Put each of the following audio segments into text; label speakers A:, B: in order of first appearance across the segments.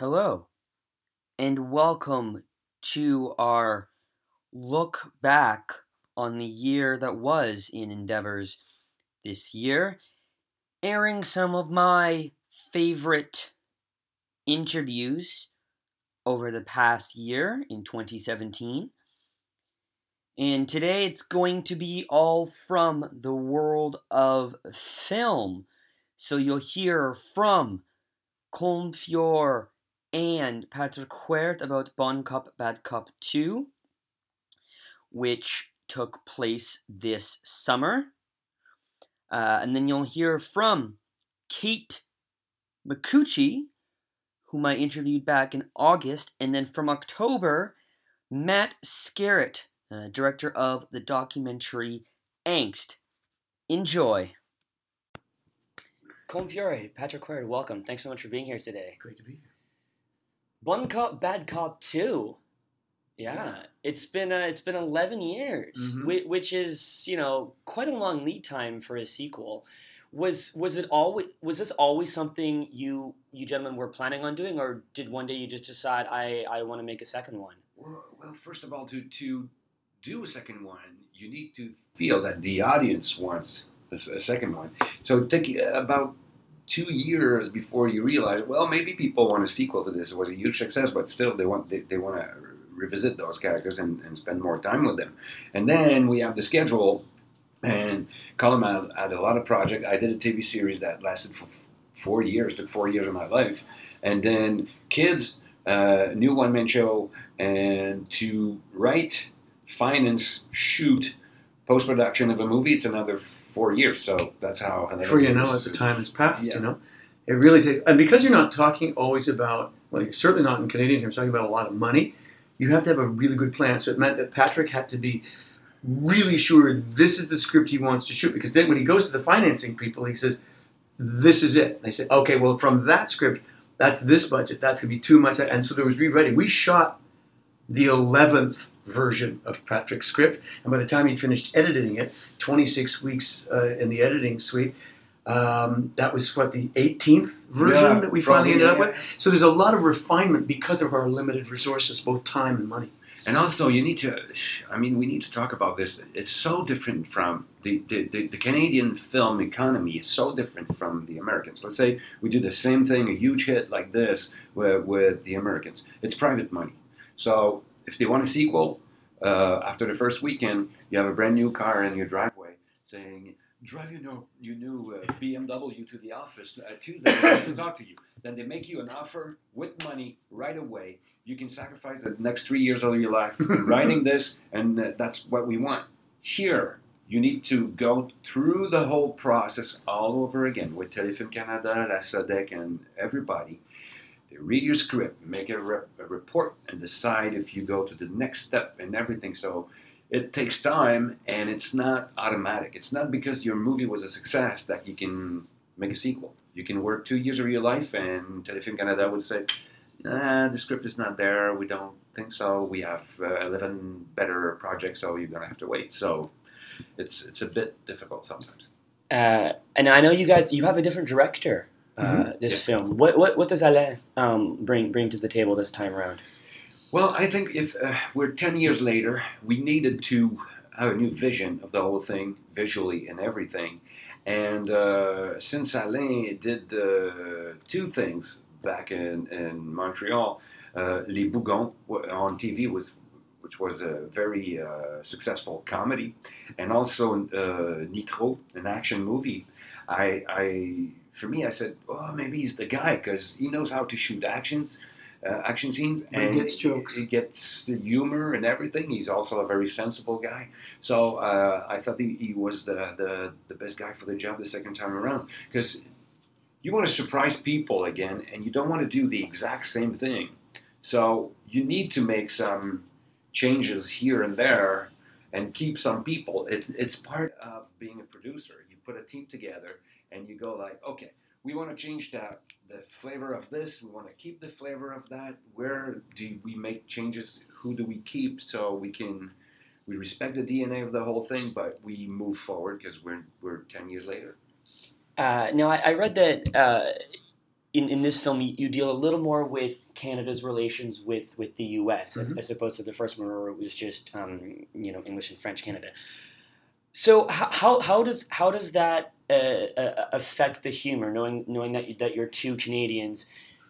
A: Hello, and welcome to our look back on the year that was in Endeavors this year, airing some of my favorite interviews over the past year in 2017. And today it's going to be all from the world of film. So you'll hear from Colm Feore and Patrick Huert about Bon Cop, Bad Cop 2, which took place this summer. And then you'll hear from Kate Micucci, whom I interviewed back in August. And then from October, Matt Scarrett, director of the documentary Angst. Enjoy. Colm Feore, Patrick Huert, welcome. Thanks so much for being here today.
B: Great to be here.
A: Bon Cop, Bad Cop 2. Yeah. It's been 11 years, which is quite a long lead time for a sequel. Was this always something you gentlemen were planning on doing, or did one day you just decide I want to make a second one?
B: Well, first of all, to do a second one, you need to feel that the audience wants a second one. So it took about 2 years before you realize, well, maybe people want a sequel to this. It was a huge success, but still they want to revisit those characters and spend more time with them. And then we have the schedule, and Colm had a lot of projects. I did a TV series that lasted for 4 years, took 4 years of my life. And then kids, new one-man show, and to write, finance, shoot, post-production of a movie, it's another 4 years. So that's how...
C: Before you know it, the time has passed, It really takes... And because you're not talking always about... Well, you're certainly not in Canadian terms, talking about a lot of money. You have to have a really good plan. So it meant that Patrick had to be really sure this is the script he wants to shoot. Because then when he goes to the financing people, he says, this is it. And they say, okay, well, from that script, that's this budget. That's going to be too much. And so there was rewriting. We shot the 11th version of Patrick's script. And by the time he finished editing it, 26 weeks in the editing suite, that was the 18th version that we finally ended up with. So there's a lot of refinement because of our limited resources, both time and money.
B: And also, we need to talk about this. It's so different from the Canadian film economy is so different from the Americans. Let's say we do the same thing, a huge hit like this with the Americans. It's private money. So if they want a sequel, after the first weekend, you have a brand new car in your driveway saying, drive your new BMW to the office Tuesday. I want to talk to you. Then they make you an offer with money right away. You can sacrifice the next 3 years of your life in writing this, and that's what we want. Here, you need to go through the whole process all over again with Téléfilm Canada, La Sodec, and everybody. They read your script, make a report, and decide if you go to the next step and everything. So it takes time, and it's not automatic. It's not because your movie was a success that you can make a sequel. You can work 2 years of your life, and Téléfilm Canada would say, the script is not there, we don't think so, we have 11 better projects, so you're going to have to wait. So it's a bit difficult sometimes.
A: And I know you have a different director this film. What does Alain bring to the table this time around?
B: Well, I think if we're 10 years later, we needed to have a new vision of the whole thing, visually and everything. And since Alain did two things back in Montreal, Les Bougons on TV which was a very successful comedy, and also Nitro, an action movie. For me, I said, oh, maybe he's the guy because he knows how to shoot action scenes, and
C: he gets jokes.
B: He gets the humor and everything. He's also a very sensible guy. So I thought he was the best guy for the job the second time around, because you want to surprise people again, and you don't want to do the exact same thing. So you need to make some changes here and there and keep some people. It's part of being a producer. You put a team together and you go like, okay, we want to change the flavor of this. We want to keep the flavor of that. Where do we make changes? Who do we keep? So we respect the DNA of the whole thing, but we move forward because we're 10 years later.
A: Now, I read that in this film, you deal a little more with Canada's relations with the U.S. As opposed to the first one where it was just English and French Canada. So how does that affect the humor, knowing that you're two Canadians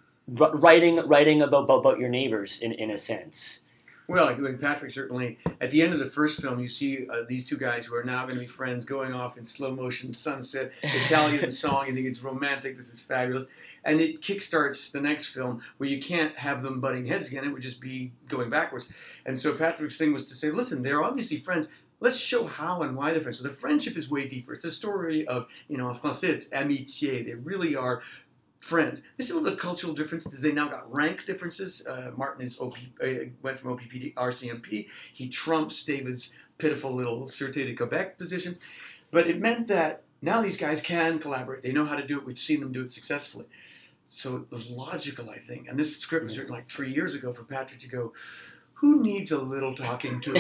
A: writing about your neighbors in a sense?
C: Well, like Patrick, certainly, at the end of the first film, you see these two guys who are now going to be friends going off in slow motion, sunset, Italian song. You think it's romantic. This is fabulous. And it kickstarts the next film where you can't have them butting heads again. It would just be going backwards. And so Patrick's thing was to say, listen, they're obviously friends. Let's show how and why they're friends. So the friendship is way deeper. It's a story of, en français, it's amitié. They really are friends. There's still the cultural differences. They now got rank differences. Martin went from OPP to RCMP. He trumps David's pitiful little Sûreté de Quebec position. But it meant that now these guys can collaborate. They know how to do it. We've seen them do it successfully. So it was logical, I think. And this script was written like 3 years ago for Patrick to go, who needs a little talking to?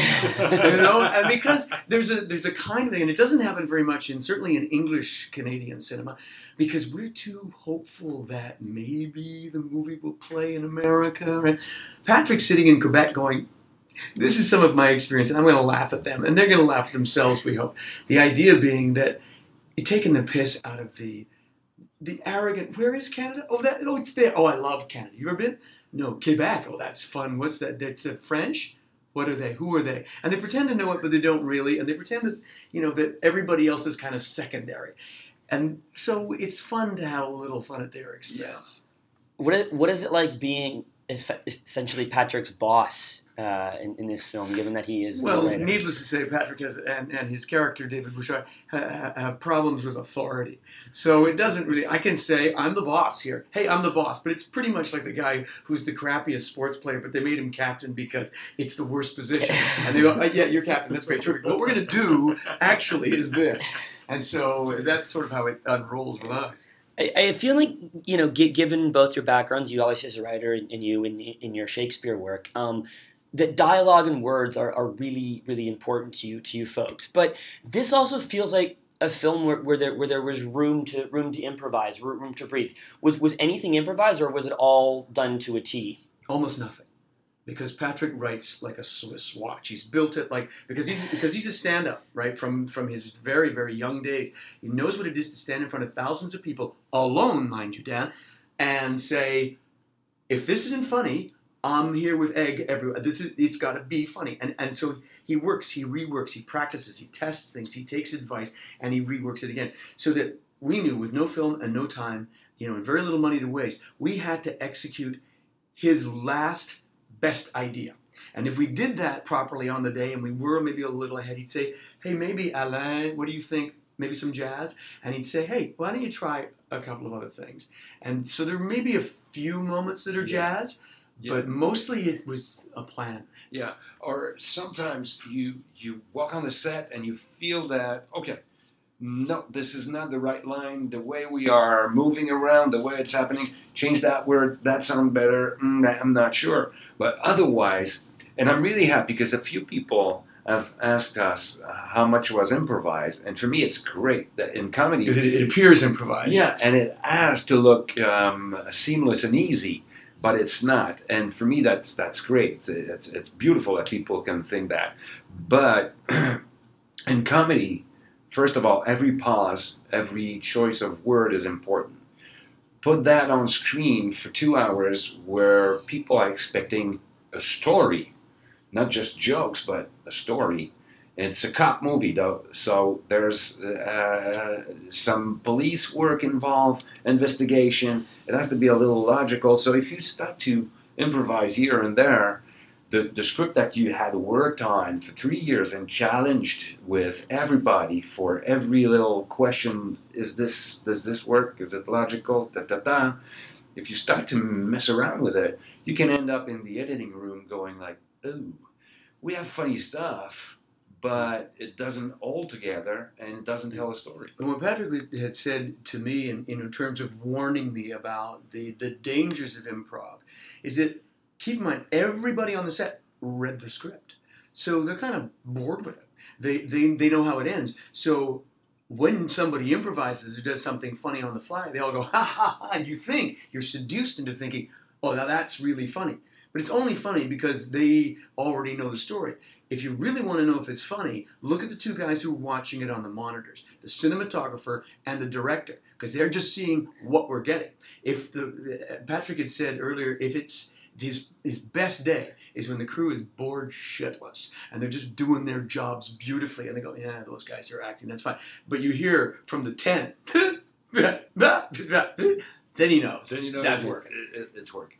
C: And because there's a kind of thing, and it doesn't happen very much certainly in English Canadian cinema, because we're too hopeful that maybe the movie will play in America. Right? Patrick's sitting in Quebec going, this is some of my experience, and I'm going to laugh at them, and they're going to laugh at themselves, we hope. The idea being that you're taking the piss out of the arrogant, where is Canada? Oh, it's there. Oh, I love Canada. You ever been? No, Quebec. Oh, that's fun. What's that? That's French? What are they? Who are they? And they pretend to know it, but they don't really. And they pretend that, that everybody else is kind of secondary. And so it's fun to have a little fun at their expense.
A: What is it like being essentially Patrick's boss in this film, given that he is
C: well,
A: the writer?
C: Needless to say, Patrick has and his character David Bouchard have problems with authority. So it doesn't really. I can say I'm the boss here. Hey, I'm the boss, but it's pretty much like the guy who's the crappiest sports player, but they made him captain because it's the worst position. And they go, yeah, you're captain. That's great. Terrific. What we're going to do actually is this. And so that's sort of how it unrolls with us.
A: I feel like, given both your backgrounds, you obviously as a writer and you in your Shakespeare work, that dialogue and words are really, really important to you folks. But this also feels like a film where there was room to improvise, room to breathe. Was anything improvised, or was it all done to a T?
C: Almost nothing. Because Patrick writes like a Swiss watch. He's built it because he's a stand-up, right? From his very, very young days. He knows what it is to stand in front of thousands of people, alone, mind you, Dan, and say, if this isn't funny, I'm here with egg everywhere. It's got to be funny. And so he works, he reworks, he practices, he tests things, he takes advice, and he reworks it again. So that we knew with no film and no time, and very little money to waste, we had to execute his last best idea. And if we did that properly on the day and we were maybe a little ahead, he'd say, hey, maybe Alain, what do you think? Maybe some jazz? And he'd say, hey, why don't you try a couple of other things? And so there may be a few moments that are jazz, but mostly it was a plan.
B: Yeah, or sometimes you walk on the set and you feel that, okay, no, this is not the right line. The way we are moving around, the way it's happening, change that word, that sounds better, I'm not sure. But otherwise, and I'm really happy because a few people have asked us how much was improvised. And for me, it's great that in comedy...
C: Because it appears improvised.
B: Yeah, and it has to look seamless and easy, but it's not. And for me, that's great. It's beautiful that people can think that. But in comedy... First of all, every pause, every choice of word is important. Put that on screen for 2 hours where people are expecting a story, not just jokes, but a story. And it's a cop movie, though, so there's some police work involved, investigation. It has to be a little logical. So if you start to improvise here and there, the script that you had worked on for 3 years and challenged with everybody for every little question, does this work? Is it logical? If you start to mess around with it, you can end up in the editing room going like, ooh, we have funny stuff, but it doesn't hold together and it doesn't tell a story.
C: And what Patrick had said to me in terms of warning me about the dangers of improv is that, keep in mind, everybody on the set read the script. So they're kind of bored with it. They know how it ends. So when somebody improvises or does something funny on the fly, they all go, ha ha ha, and you're seduced into thinking, oh, now that's really funny. But it's only funny because they already know the story. If you really want to know if it's funny, look at the two guys who are watching it on the monitors, the cinematographer and the director, because they're just seeing what we're getting. If Patrick had said earlier, if it's his best day is when the crew is bored shitless and they're just doing their jobs beautifully, and they go, yeah, those guys are acting, that's fine. But you hear from the 10, then he knows. That's working.
B: It's working.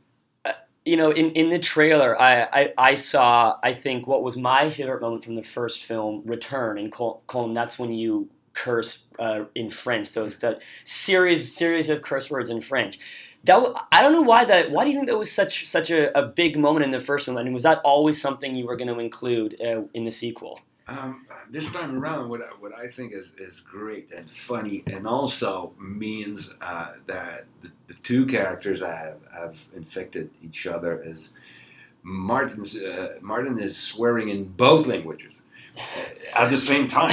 A: In the trailer, I saw, I think, what was my favorite moment from the first film, Return, and Colm, that's when you curse in French, that series of curse words in French. I don't know why do you think that was such a big moment in the first one? And was that always something you were going to include in the sequel?
B: This time around, what I think is great and funny, and also means that the two characters have infected each other, is Martin is swearing in both languages at the same time.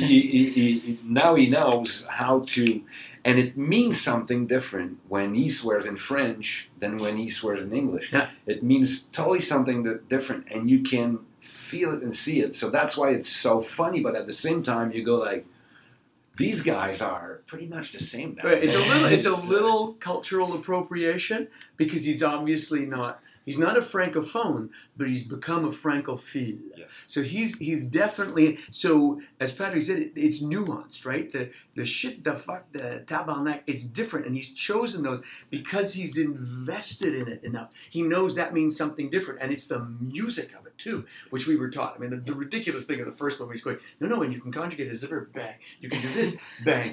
B: Now he knows how to, and it means something different when he swears in French than when he swears in English.
C: Yeah.
B: It means totally something different, and you can feel it and see it. So that's why it's so funny. But at the same time, you go like, these guys are pretty much the same now.
C: Right. It's a little cultural appropriation because he's obviously not. He's not a francophone, but he's become a francophile.
B: Yes.
C: So he's definitely, so as Patrick said, it's nuanced, right? The shit, the fuck, the tabarnak, it's different, and he's chosen those because he's invested in it enough. He knows that means something different, and it's the music of it too, which we were taught. I mean, the ridiculous thing of the first one, he's going, no, and you can conjugate it as ever, bang. You can do this, bang.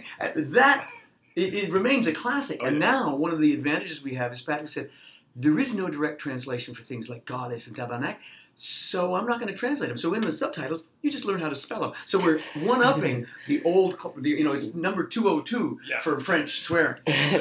C: It remains a classic, and now one of the advantages we have, as Patrick said, there is no direct translation for things like goddess and tabarnak, so I'm not going to translate them. So in the subtitles, you just learn how to spell them. So we're one-upping the old, it's number 202 for French swearing.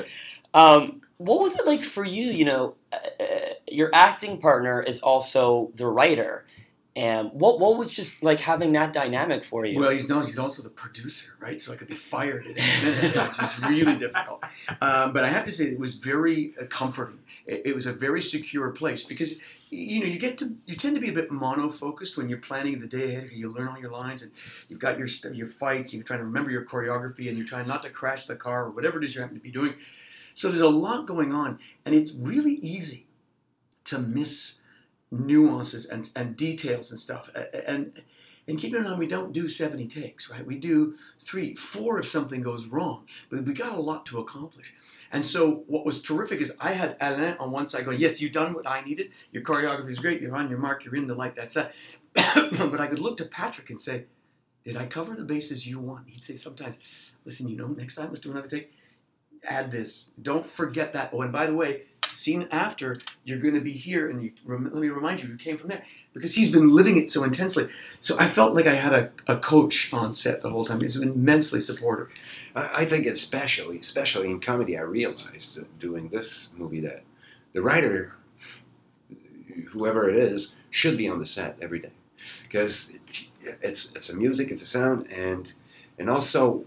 A: What was it like for you? Your acting partner is also the writer. And what was just like having that dynamic for you?
C: Well, he's also the producer, right? So I could be fired at any minute, which is really difficult. But I have to say, it was very comforting. It was a very secure place because you tend to be a bit mono-focused when you're planning the day ahead. You learn all your lines, and you've got your fights. You're trying to remember your choreography, and you're trying not to crash the car or whatever it is you happen to be doing. So there's a lot going on, and it's really easy to miss nuances and details and stuff, and keep in mind we don't do 70 takes, right? We do 3, 4 if something goes wrong, but we got a lot to accomplish. And so what was terrific is I had Alain on one side going, yes, you've done what I needed, your choreography is great, you're on your mark, you're in the light, that's that. But I could look to Patrick and say, did I cover the bases you want? He'd say sometimes, listen, next time let's do another take, add this, don't forget that. Oh, and by the way, scene after, you're going to be here, and let me remind you came from there, because he's been living it so intensely. So I felt like I had a coach on set the whole time. He's been immensely supportive.
B: I think especially in comedy, I realized doing this movie that the writer, whoever it is, should be on the set every day, because it's a music, it's a sound, and also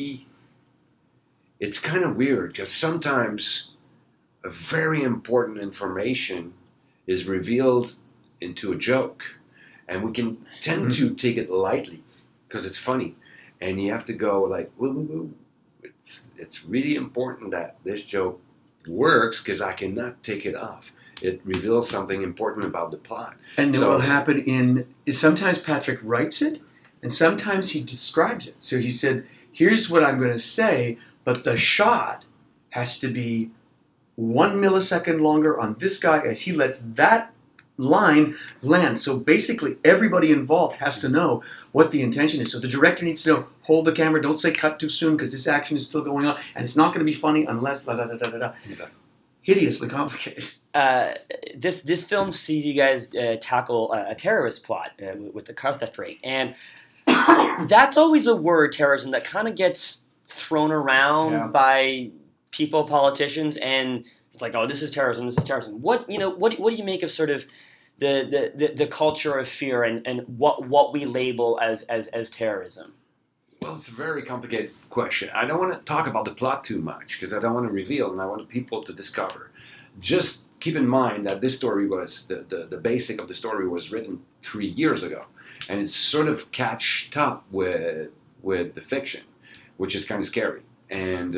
B: it's kind of weird because sometimes a very important information is revealed into a joke, and we can tend to take it lightly because it's funny, and you have to go like, woo. It's really important that this joke works because I cannot take it off. It reveals something important about the plot.
C: And what will happen is sometimes Patrick writes it, and sometimes he describes it. So he said, here's what I'm going to say, but the shot has to be 1 millisecond longer on this guy as he lets that line land. So basically everybody involved has to know what the intention is. So the director needs to know, hold the camera, don't say cut too soon because this action is still going on, and it's not going to be funny unless da-da-da-da-da-da.
B: Exactly.
C: Hideously complicated.
A: This film sees you guys tackle a terrorist plot with the car theft rate, and that's always a word, terrorism, that kind of gets thrown around by people, politicians, and it's like, oh, this is terrorism, this is terrorism. What do you make of sort of the culture of fear and what we label as terrorism?
B: Well, it's a very complicated question. I don't want to talk about the plot too much because I don't want to reveal, and I want people to discover. Just keep in mind that this story was the basic of the story was written 3 years ago, and it's sort of catched up with the fiction, which is kind of scary. And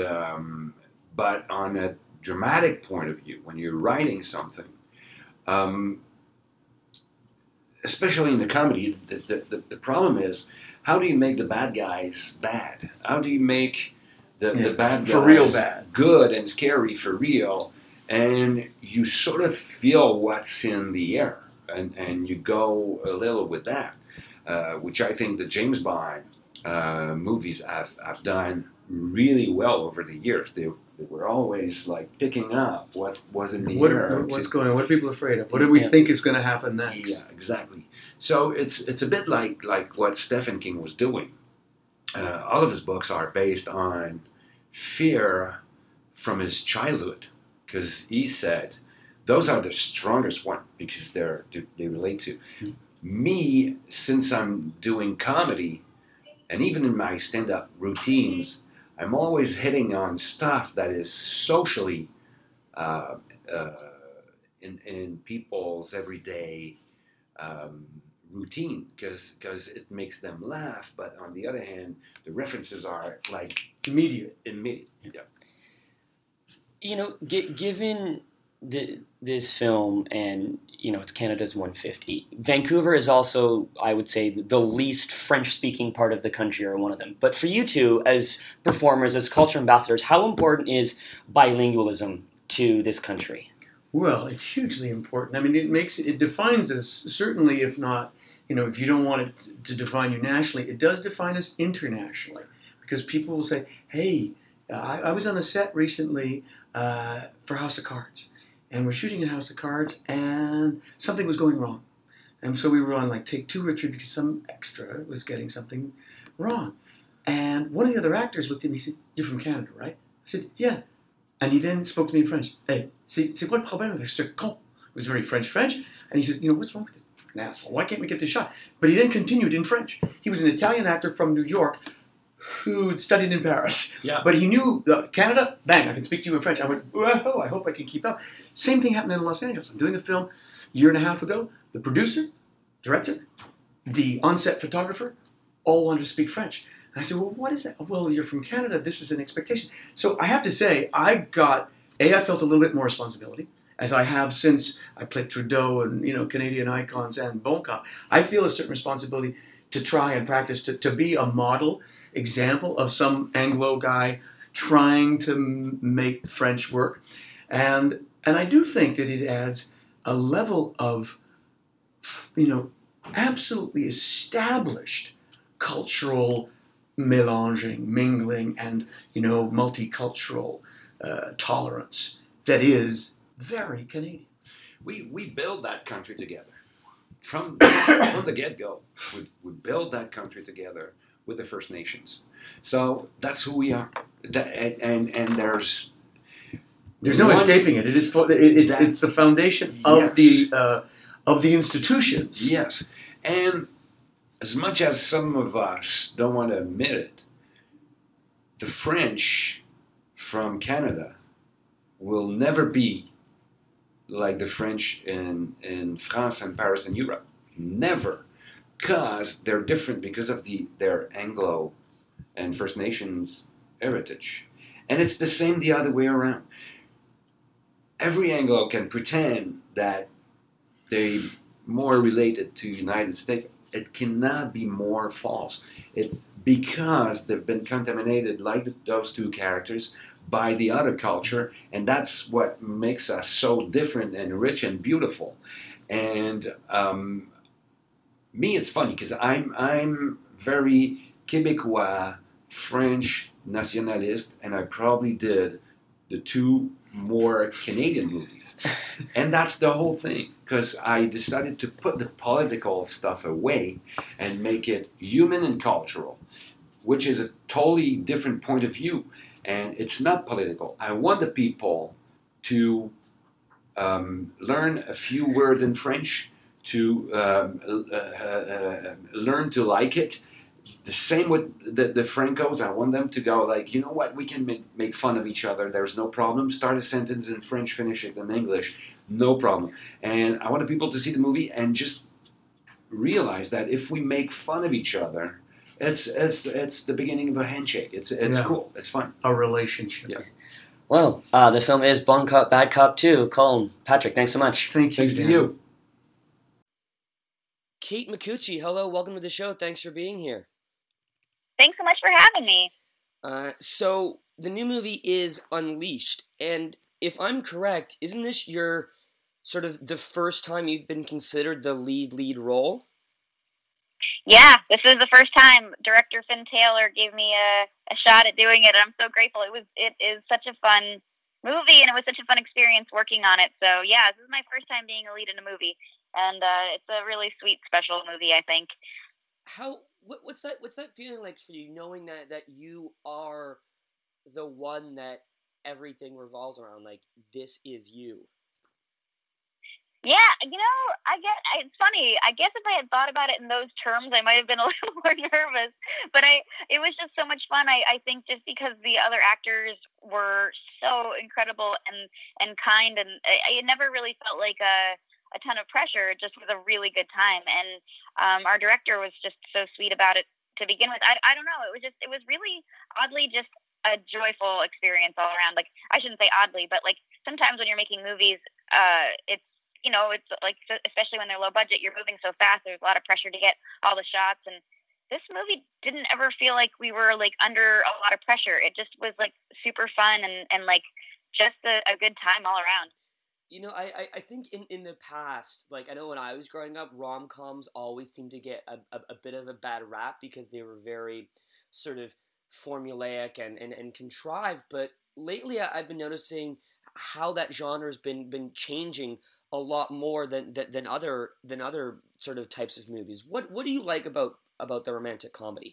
B: but on a dramatic point of view, when you're writing something, um, especially in the comedy, the problem is how do you make the bad guys bad? How do you make the bad guys
C: for real bad,
B: good and scary for real? And you sort of feel what's in the air, and you go a little with that, which I think the James Bond movies have done really well over the years. They were always like picking up what was in the air.
C: What's going on? What are people afraid of? What do we think is going to happen next?
B: Yeah, exactly. So it's a bit like what Stephen King was doing. All of his books are based on fear from his childhood, because he said those are the strongest one because they relate to me. Since I'm doing comedy, and even in my stand-up routines, I'm always hitting on stuff that is socially uh, uh, in people's everyday routine, because it makes them laugh. But on the other hand, the references are like
C: Immediate.
B: Yeah.
A: You know, given this film, and you know, it's Canada's 150. Vancouver is also, I would say, the least French-speaking part of the country, or one of them. But for you two, as performers, as culture ambassadors, how important is bilingualism to this country?
C: Well, it's hugely important. I mean, it defines us, certainly, if not, if you don't want it to define you nationally, it does define us internationally. Because people will say, hey, I was on a set recently for House of Cards. And we're shooting in House of Cards, and something was going wrong. And so we were on like take 2 or 3 because some extra was getting something wrong. And one of the other actors looked at me and said, you're from Canada, right? I said, yeah. And he then spoke to me in French. Hey, c'est quoi le problème avec ce con? It was very French. And he said, what's wrong with this asshole? Why can't we get this shot? But he then continued in French. He was an Italian actor from New York who'd studied in Paris.
B: Yeah.
C: But he knew Canada, bang, I can speak to you in French. I went, whoa, I hope I can keep up. Same thing happened in Los Angeles. I'm doing a film a year and a half ago. The producer, director, the on-set photographer, all wanted to speak French. And I said, well, what is that? Well, you're from Canada. This is an expectation. So I have to say, I felt a little bit more responsibility, as I have since I played Trudeau and, Canadian icons and Bon Cop. I feel a certain responsibility to try and practice, to be a model example of some Anglo guy trying to make French work. And I do think that it adds a level of, absolutely established cultural mingling, and, multicultural tolerance that is very Canadian.
B: We build that country together. From the get-go, we build that country together with the First Nations. So that's who we are. And there's
C: no escaping it. It's the foundation of the institutions.
B: Yes. And as much as some of us don't want to admit it, the French from Canada will never be like the French in France and Paris and Europe. Never. Because they're different because of their Anglo and First Nations heritage. And it's the same the other way around. Every Anglo can pretend that they're more related to the United States. It cannot be more false. It's because they've been contaminated, like those two characters, by the other culture, and that's what makes us so different and rich and beautiful. And me, it's funny because I'm very Québécois, French nationalist, and I probably did the 2 more Canadian movies. And that's the whole thing, because I decided to put the political stuff away and make it human and cultural, which is a totally different point of view. And it's not political. I want the people to learn a few words in French, to learn to like it, The same with the Francos. I want them to go like, you know what? We can make fun of each other. There's no problem. Start a sentence in French, finish it in English. No problem. And I want the people to see the movie and just realize that if we make fun of each other, it's the beginning of a handshake. It's cool. It's fun.
C: A relationship.
B: Yeah.
A: Well, the film is Bon Cop, Bad Cop 2. Colm, Patrick, thanks so much.
C: Thanks
B: to you.
A: Kate Micucci, hello, welcome to the show. Thanks for being here.
D: Thanks so much for having me.
A: So, the new movie is Unleashed, and if I'm correct, isn't this your sort of the first time you've been considered the lead role?
D: Yeah, this is the first time director Finn Taylor gave me a shot at doing it, and I'm so grateful. It is such a fun movie, and it was such a fun experience working on it. So yeah, this is my first time being a lead in a movie, and it's a really sweet, special movie, I think.
A: What's that feeling like for you, knowing that you are the one that everything revolves around? Like, this is you.
D: Yeah, it's funny. I guess if I had thought about it in those terms, I might have been a little more nervous. But it was just so much fun. I think just because the other actors were so incredible and kind, and it never really felt like a ton of pressure. It just was a really good time. And our director was just so sweet about it to begin with. I don't know. It was really oddly just a joyful experience all around. Like, I shouldn't say oddly, but like sometimes when you're making movies, it's like, especially when they're low budget, you're moving so fast. There's a lot of pressure to get all the shots. And this movie didn't ever feel like we were like under a lot of pressure. It just was like super fun and like just a good time all around.
A: You know, I think in the past, like, I know when I was growing up, rom-coms always seemed to get a bit of a bad rap because they were very sort of formulaic and contrived. But lately I've been noticing how that genre's been changing a lot more than other sort of types of movies. What do you like about the romantic comedy?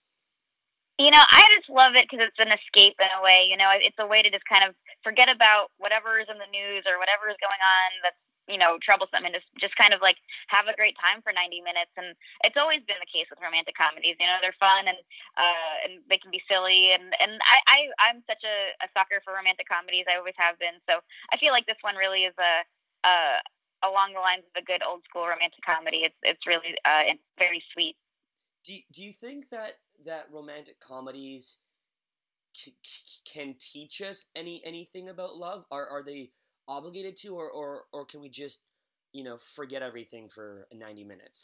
D: I just love it because it's an escape in a way. It's a way to just kind of forget about whatever is in the news or whatever is going on that's troublesome, and just kind of like have a great time for 90 minutes. And it's always been the case with romantic comedies. They're fun and they can be silly, and I'm such a sucker for romantic comedies. I always have been. So I feel like this one really is along the lines of a good old school romantic comedy. It's really very sweet.
A: Do you think that romantic comedies can teach us anything about love? Are they obligated to, or can we just forget everything for 90 minutes?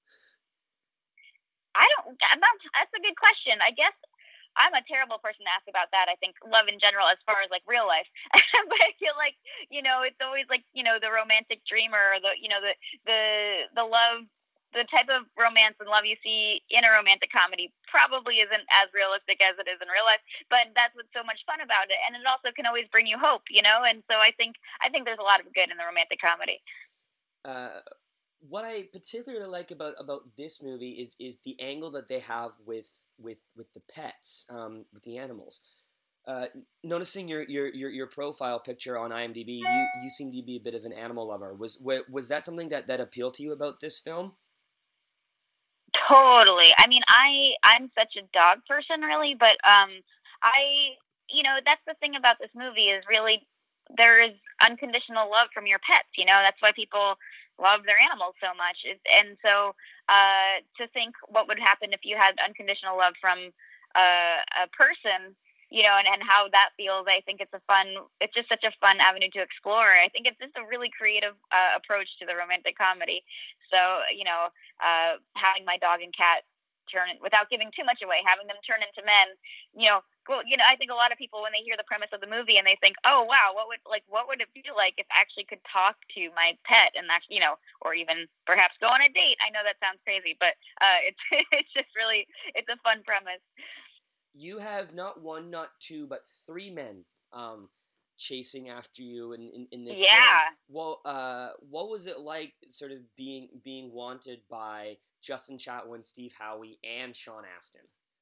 D: That's a good question. I guess I'm a terrible person to ask about that. I think love in general, as far as like real life, but I feel like it's always like the romantic dreamer, or the love, the type of romance and love you see in a romantic comedy probably isn't as realistic as it is in real life. But that's what's so much fun about it, and it also can always bring you hope, And so I think there's a lot of good in the romantic comedy.
A: What I particularly like about this movie is the angle that they have with the pets, with the animals. Noticing your profile picture on IMDb, you seem to be a bit of an animal lover. Was that something that appealed to you about this film?
D: Totally. I mean, I'm such a dog person, really, but that's the thing about this movie is really there is unconditional love from your pets. That's why people love their animals so much. And so to think what would happen if you had unconditional love from a person, and how that feels, I think it's just such a fun avenue to explore. I think it's just a really creative approach to the romantic comedy. So, having my dog and cat without giving too much away, having them turn into men, I think a lot of people, when they hear the premise of the movie and they think, oh wow, what would it be like if I actually could talk to my pet and actually, or even perhaps go on a date. I know that sounds crazy, but it's just really, it's a fun premise.
A: You have not one, not two, but three men chasing after you in this
D: film.
A: Well, what was it like sort of being wanted by Justin Chatwin, Steve Howey, and Sean Astin?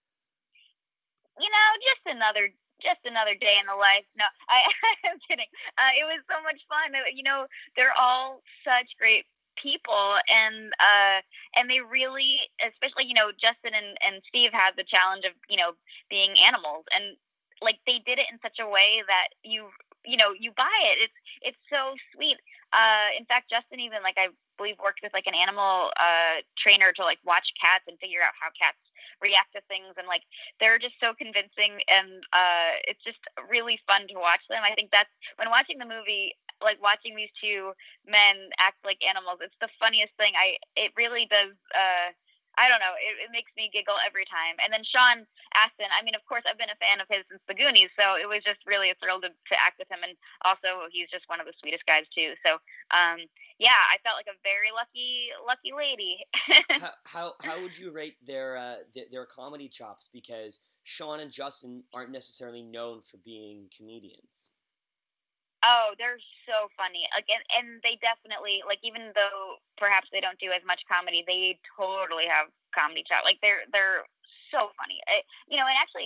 D: Just another day in the life. No, I'm kidding. It was so much fun. They're all such great people, and they really, especially Justin and Steve had the challenge of being animals, and like they did it in such a way that you buy it. It's so sweet. In fact, Justin even, like, I believe, worked with like an animal trainer to like watch cats and figure out how cats react to things, and like they're just so convincing, and it's just really fun to watch them. I think that's when watching the movie, like watching these two men act like animals, it's the funniest thing. It really does. I don't know. It makes me giggle every time. And then Sean Astin, I mean, of course, I've been a fan of his since The Goonies, so it was just really a thrill to act with him. And also, he's just one of the sweetest guys, too. So, yeah, I felt like a very lucky lady.
A: how would you rate their comedy chops? Because Sean and Justin aren't necessarily known for being comedians.
D: Oh, they're so funny. Again, and they definitely, like, even though perhaps they don't do as much comedy, they totally have comedy chops. Like, they're so funny. And actually,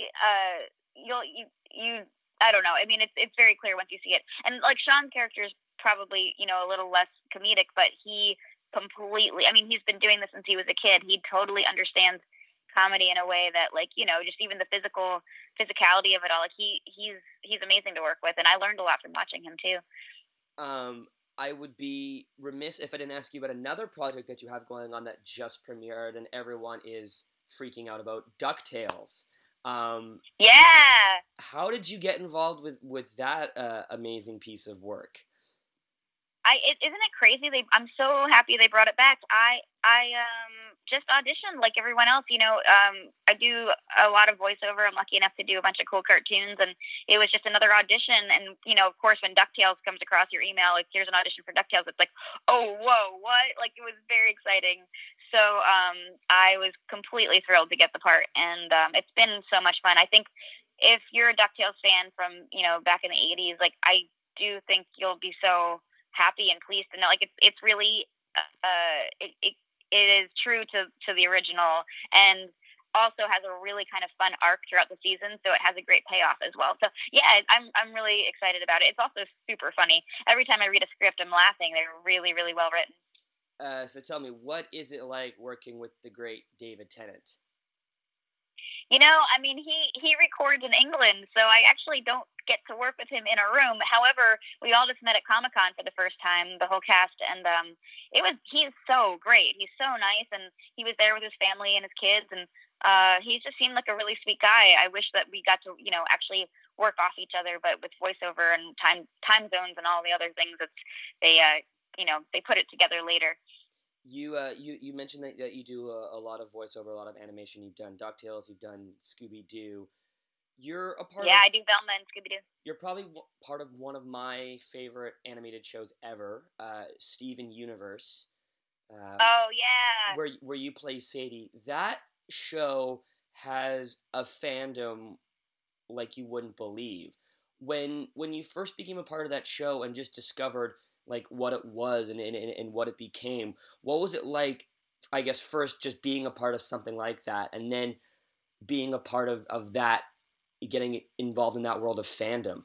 D: you I don't know. I mean, it's very clear once you see it. And like Sean's character is probably a little less comedic, but he completely. I mean, he's been doing this since he was a kid. He totally understands comedy in a way that, like, just even the physicality of it all, like he's amazing to work with, and I learned a lot from watching him too.
A: I would be remiss if I didn't ask you about another project that you have going on that just premiered and everyone is freaking out about, DuckTales.
D: Yeah.
A: How did you get involved with that amazing piece of work?
D: Isn't it crazy? I'm so happy they brought it back. I just auditioned like everyone else. I do a lot of voiceover. I'm lucky enough to do a bunch of cool cartoons, and it was just another audition. And of course, when DuckTales comes across your email, like, here's an audition for DuckTales, it's like, oh, whoa, what? Like, it was very exciting. So I was completely thrilled to get the part, and it's been so much fun. I think if you're a DuckTales fan from back in the '80s, like, I do think you'll be so happy and pleased to know, like, it's really it is true to the original, and also has a really kind of fun arc throughout the season, so it has a great payoff as well. So yeah, I'm really excited about it. It's also super funny. Every time I read a script, I'm laughing. They're really, really well written.
A: So tell me, what is it like working with the great David Tennant?
D: I mean, he records in England, so I actually don't get to work with him in a room. However, we all just met at Comic-Con for the first time, the whole cast, and he's so great. He's so nice, and he was there with his family and his kids, and he just seemed like a really sweet guy. I wish that we got to, actually work off each other, but with voiceover and time zones and all the other things, they put it together later.
A: You mentioned that you do a lot of voiceover, a lot of animation. You've done DuckTales, you've done Scooby-Doo. You're a part.
D: Yeah, I do Velma and Scooby-Doo.
A: You're probably part of one of my favorite animated shows ever, Steven Universe.
D: Oh yeah.
A: Where you play Sadie. That show has a fandom like you wouldn't believe. When you first became a part of that show and just discovered like what it was and what it became, what was it like, I guess, first just being a part of something like that, and then being a part of that, getting involved in that world of fandom?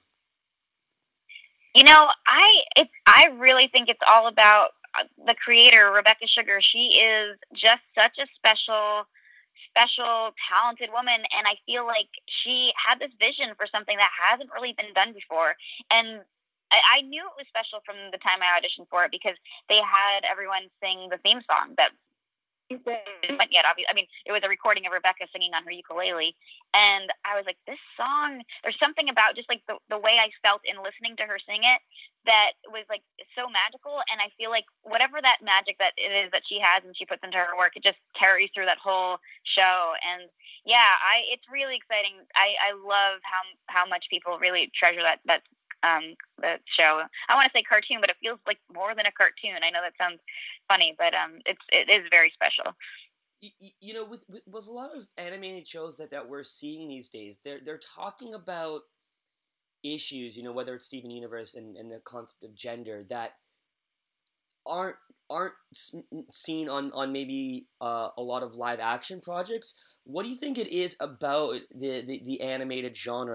D: I really think it's all about the creator, Rebecca Sugar. She is just such a special, talented woman, and I feel like she had this vision for something that hasn't really been done before. And I knew it was special from the time I auditioned for it, because they had everyone sing the theme song that isn't yet, obviously. I mean, it was a recording of Rebecca singing on her ukulele, and I was like, this song, there's something about just like the way I felt in listening to her sing it that was like so magical. And I feel like whatever that magic that it is that she has and she puts into her work, it just carries through that whole show. And yeah, it's really exciting. I love how much people really treasure that the show. I want to say cartoon, but it feels like more than a cartoon. I know that sounds funny, but it is very special.
A: With a lot of animated shows that we're seeing these days, they're talking about issues, whether it's Steven Universe and the concept of gender, that aren't seen on maybe a lot of live action projects. What do you think it is about the animated genre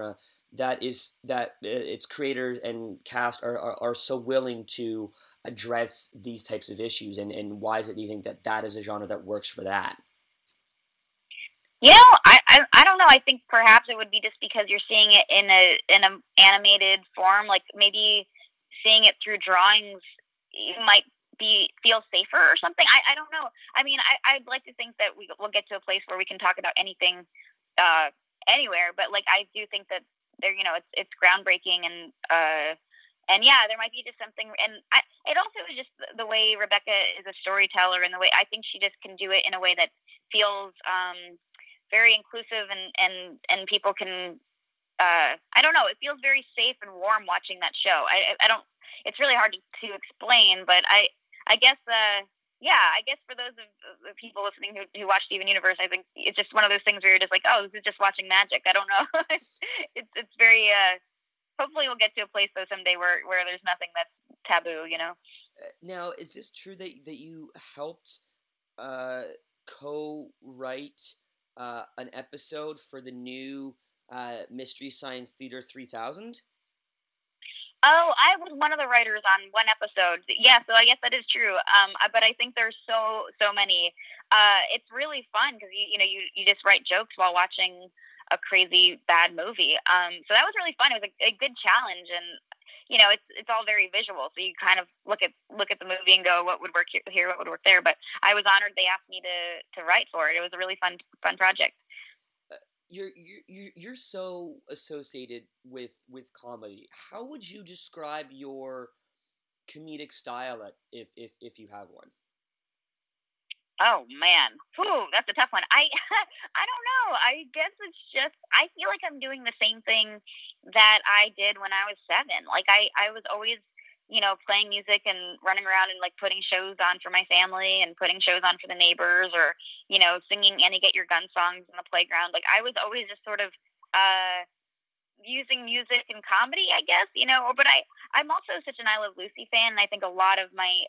A: that its creators and cast are so willing to address these types of issues, and why is it, do you think, that is a genre that works for that?
D: You know, I don't know. I think perhaps it would be just because you're seeing it in a animated form. Like maybe seeing it through drawings, you might feel safer or something. I don't know. I mean, I'd like to think that we'll get to a place where we can talk about anything, anywhere. But like, I do think that there, it's groundbreaking, and yeah, there might be just something. And it also is just the way Rebecca is a storyteller, and the way I think she just can do it in a way that feels very inclusive, and people can. I don't know. It feels very safe and warm watching that show. I don't. It's really hard to explain, but I guess. Yeah, I guess for those of the people listening who watch Steven Universe, I think it's just one of those things where you're just like, oh, this is just watching magic. I don't know. it's very. Hopefully, we'll get to a place though someday where there's nothing that's taboo.
A: Now, is this true that you helped co-write an episode for the new Mystery Science Theater 3000?
D: Oh, I was one of the writers on one episode. Yeah, so I guess that is true. But I think there's so many. It's really fun because you just write jokes while watching a crazy bad movie. So that was really fun. It was a good challenge, and it's all very visual. So you kind of look at the movie and go, what would work here, what would work there. But I was honored they asked me to write for it. It was a really fun project.
A: You're so associated with comedy. How would you describe your comedic style if you have one?
D: Oh man, whew, that's a tough one. I I don't know. I guess it's just I feel like I'm doing the same thing that I did when I was 7. Like I was always playing music and running around and like putting shows on for my family and putting shows on for the neighbors, or singing Annie Get Your Gun songs in the playground. Like I was always just sort of using music and comedy, I guess. But I'm also such an I Love Lucy fan, and I think a lot of my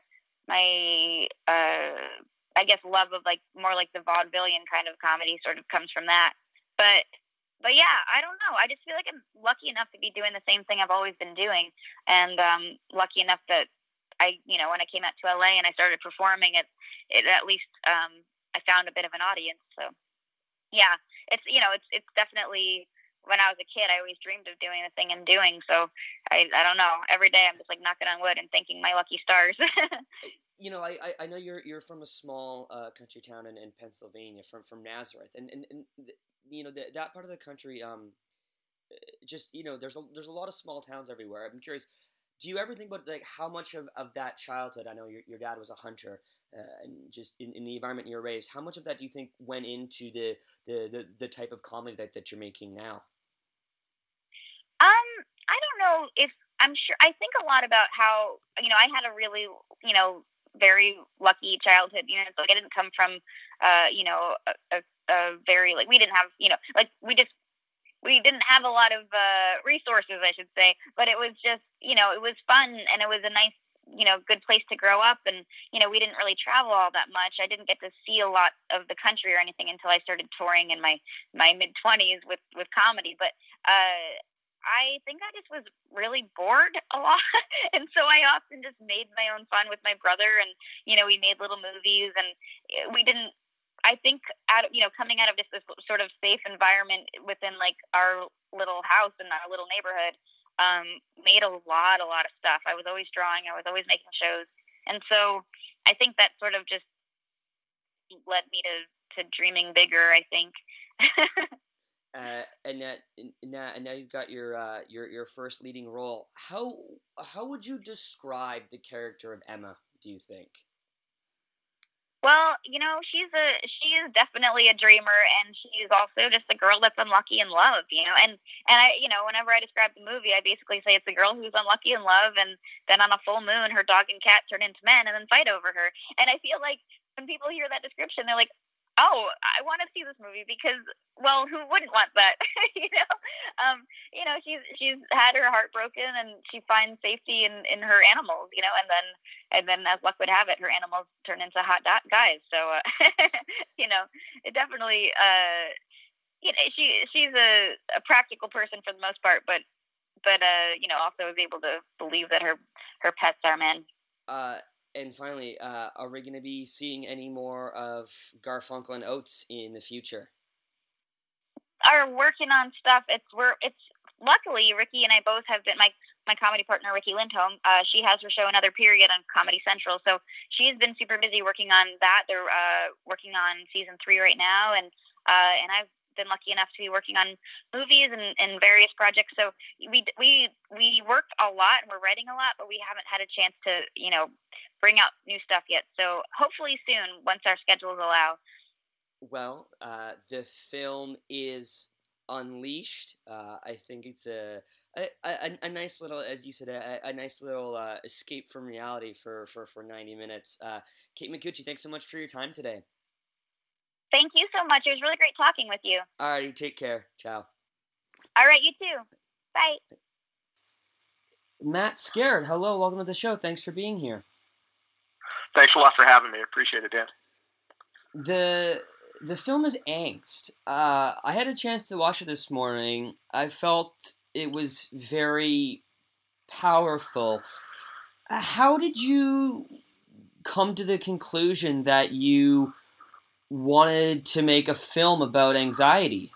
D: I guess love of like more like the vaudevillian kind of comedy sort of comes from that. But yeah, I don't know. I just feel like I'm lucky enough to be doing the same thing I've always been doing, and lucky enough that when I came out to LA and I started performing, it at least I found a bit of an audience. So yeah, it's definitely, when I was a kid, I always dreamed of doing the thing I'm doing. So I don't know. Every day I'm just like knocking on wood and thanking my lucky stars.
A: I know you're from a small country town in Pennsylvania, from Nazareth, and that part of the country, just there's a lot of small towns everywhere. I'm curious, do you ever think about like how much of that childhood? I know your dad was a hunter, and just in the environment you're raised, how much of that do you think went into the type of comedy that you're making now?
D: I don't know if I'm sure. I think a lot about how I had a really very lucky childhood. It's like I didn't come from a very, like, we didn't have like we didn't have a lot of resources, I should say, but it was just it was fun, and it was a nice good place to grow up, and we didn't really travel all that much. I didn't get to see a lot of the country or anything until I started touring in my mid-20s with comedy. But I think I just was really bored a lot, and so I often just made my own fun with my brother, and we made little movies, and we didn't. I think coming out of just this sort of safe environment within like our little house in our little neighborhood, made a lot of stuff. I was always drawing. I was always making shows, and so I think that sort of just led me to dreaming bigger, I think.
A: And now you've got your first leading role. How would you describe the character of Emma, do you think?
D: Well, she is definitely a dreamer, and she's also just a girl that's unlucky in love, and I, whenever I describe the movie, I basically say it's a girl who's unlucky in love, and then on a full moon, her dog and cat turn into men and then fight over her. And I feel like when people hear that description, they're like, oh, I want to see this movie because, well, who wouldn't want that? She's had her heart broken, and she finds safety in her animals, and then as luck would have it, her animals turn into hot guys. So, it definitely she's a practical person for the most part, but also is able to believe that her pets are men.
A: And finally, are we going to be seeing any more of Garfunkel and Oates in the future?
D: Are working on stuff. It's luckily Ricky and I both have been my comedy partner Ricky Lindholm. She has her show Another Period on Comedy Central, so she's been super busy working on that. They're working on season 3 right now, and I've been lucky enough to be working on movies and various projects. So we work a lot and we're writing a lot, but we haven't had a chance to bring out new stuff yet. So hopefully soon, once our schedules allow.
A: Well, the film is Unleashed. I think it's a nice little, as you said, a nice little escape from reality for 90 minutes. Kate Micucci, thanks so much for your time today.
D: Thank you so much. It was really great talking with you.
A: All right, you take care. Ciao.
D: All right, you too. Bye.
A: Matt Scared, hello, welcome to the show. Thanks for being here.
E: Thanks a lot for having me. Appreciate it, Dan.
A: The film is Angst. I had a chance to watch it this morning. I felt it was very powerful. How did you come to the conclusion that you wanted to make a film about anxiety?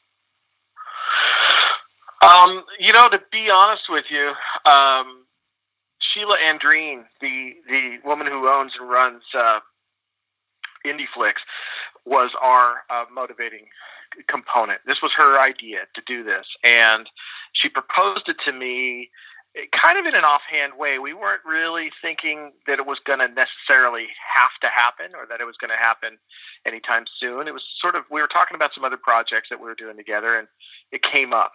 E: To be honest with you, Sheila Andreen, the woman who owns and runs IndieFlix, was our motivating component. This was her idea to do this, and she proposed it to me kind of in an offhand way. We weren't really thinking that it was going to necessarily have to happen or that it was going to happen anytime soon. It was sort of, we were talking about some other projects that we were doing together, and it came up.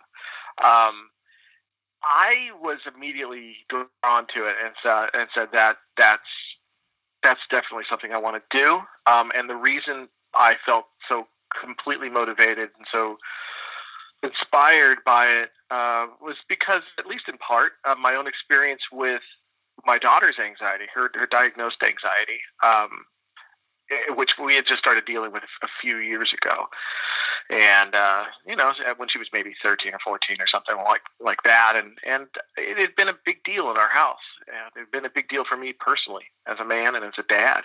E: I was immediately drawn to it and said that that's definitely something I want to do. And the reason I felt so completely motivated and so inspired by it was because, at least in part, my own experience with my daughter's anxiety, her diagnosed anxiety, which we had just started dealing with a few years ago. And, when she was maybe 13 or 14 or something like that. And it had been a big deal in our house. And it had been a big deal for me personally as a man and as a dad.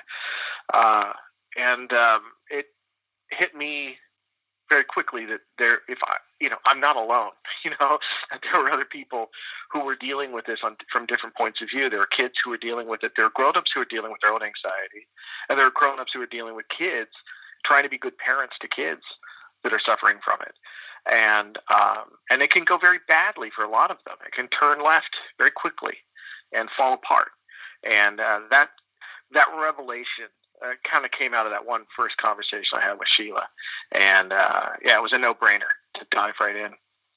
E: It hit me very quickly that I'm not alone. There were other people who were dealing with this from different points of view. There were kids who were dealing with it. There are grown-ups who are dealing with their own anxiety. And there are grown-ups who are dealing with kids, trying to be good parents to kids that are suffering from it. And it can go very badly for a lot of them. It can turn left very quickly and fall apart. And that revelation kind of came out of that one first conversation I had with Sheila. And it was a no-brainer to dive right in.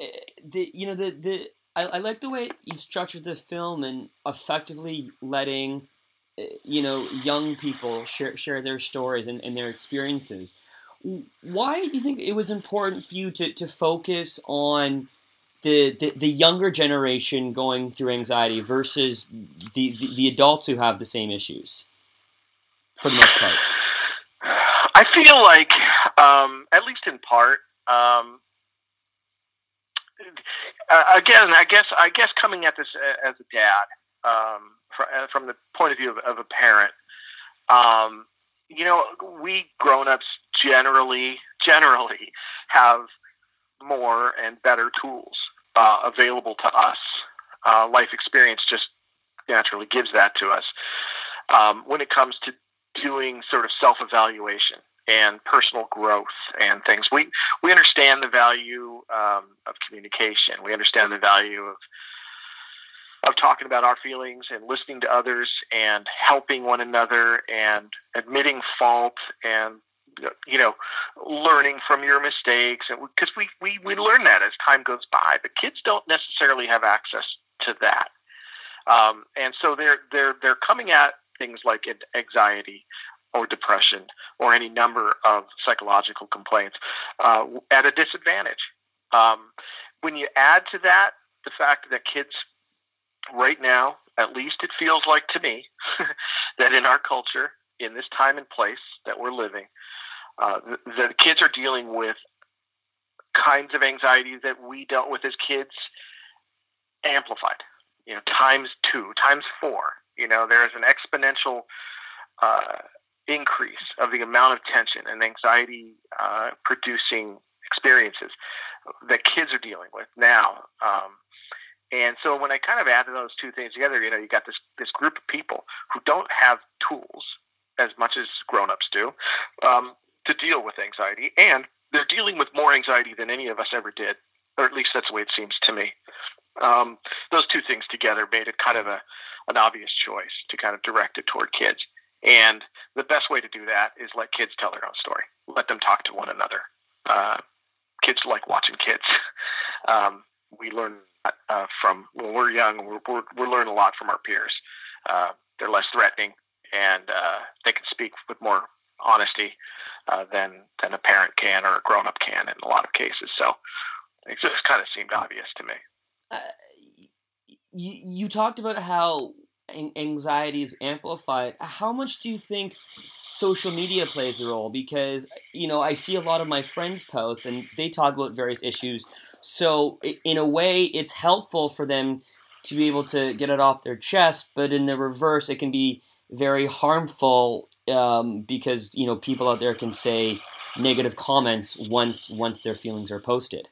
A: I like the way you've structured the film and effectively letting young people share their stories and their experiences. Why do you think it was important for you to focus on the younger generation going through anxiety versus the adults who have the same issues, for the most part?
E: I feel like, at least in part, again, I guess coming at this as a dad, from the point of view of a parent, we grown-ups generally have more and better tools available to us. Life experience just naturally gives that to us when it comes to doing sort of self-evaluation and personal growth and things. We understand the value of communication. We understand the value of talking about our feelings and listening to others and helping one another and admitting fault and learning from your mistakes, and because we learn that as time goes by, but kids don't necessarily have access to that, and so they're coming at things like anxiety or depression or any number of psychological complaints at a disadvantage. When you add to that the fact that kids right now, at least it feels like to me, that in our culture, in this time and place that we're living, the kids are dealing with kinds of anxiety that we dealt with as kids amplified, times 2, times 4. There's an exponential increase of the amount of tension and anxiety producing experiences that kids are dealing with now. And so when I kind of added those two things together, you got this group of people who don't have tools as much as grown-ups do to deal with anxiety, and they're dealing with more anxiety than any of us ever did, or at least that's the way it seems to me. Those two things together made it kind of an obvious choice to kind of direct it toward kids. And the best way to do that is let kids tell their own story. Let them talk to one another. Kids like watching kids. We learn from when we're young. We're learning a lot from our peers. They're less threatening, and they can speak with more honesty than a parent can or a grown-up can in a lot of cases. So it just kind of seemed obvious to me.
A: You talked about how anxiety is amplified. How much do you think social media plays a role? Because, I see a lot of my friends' posts and they talk about various issues. So in a way, it's helpful for them to be able to get it off their chest. But in the reverse, it can be very harmful because, people out there can say negative comments once their feelings are posted.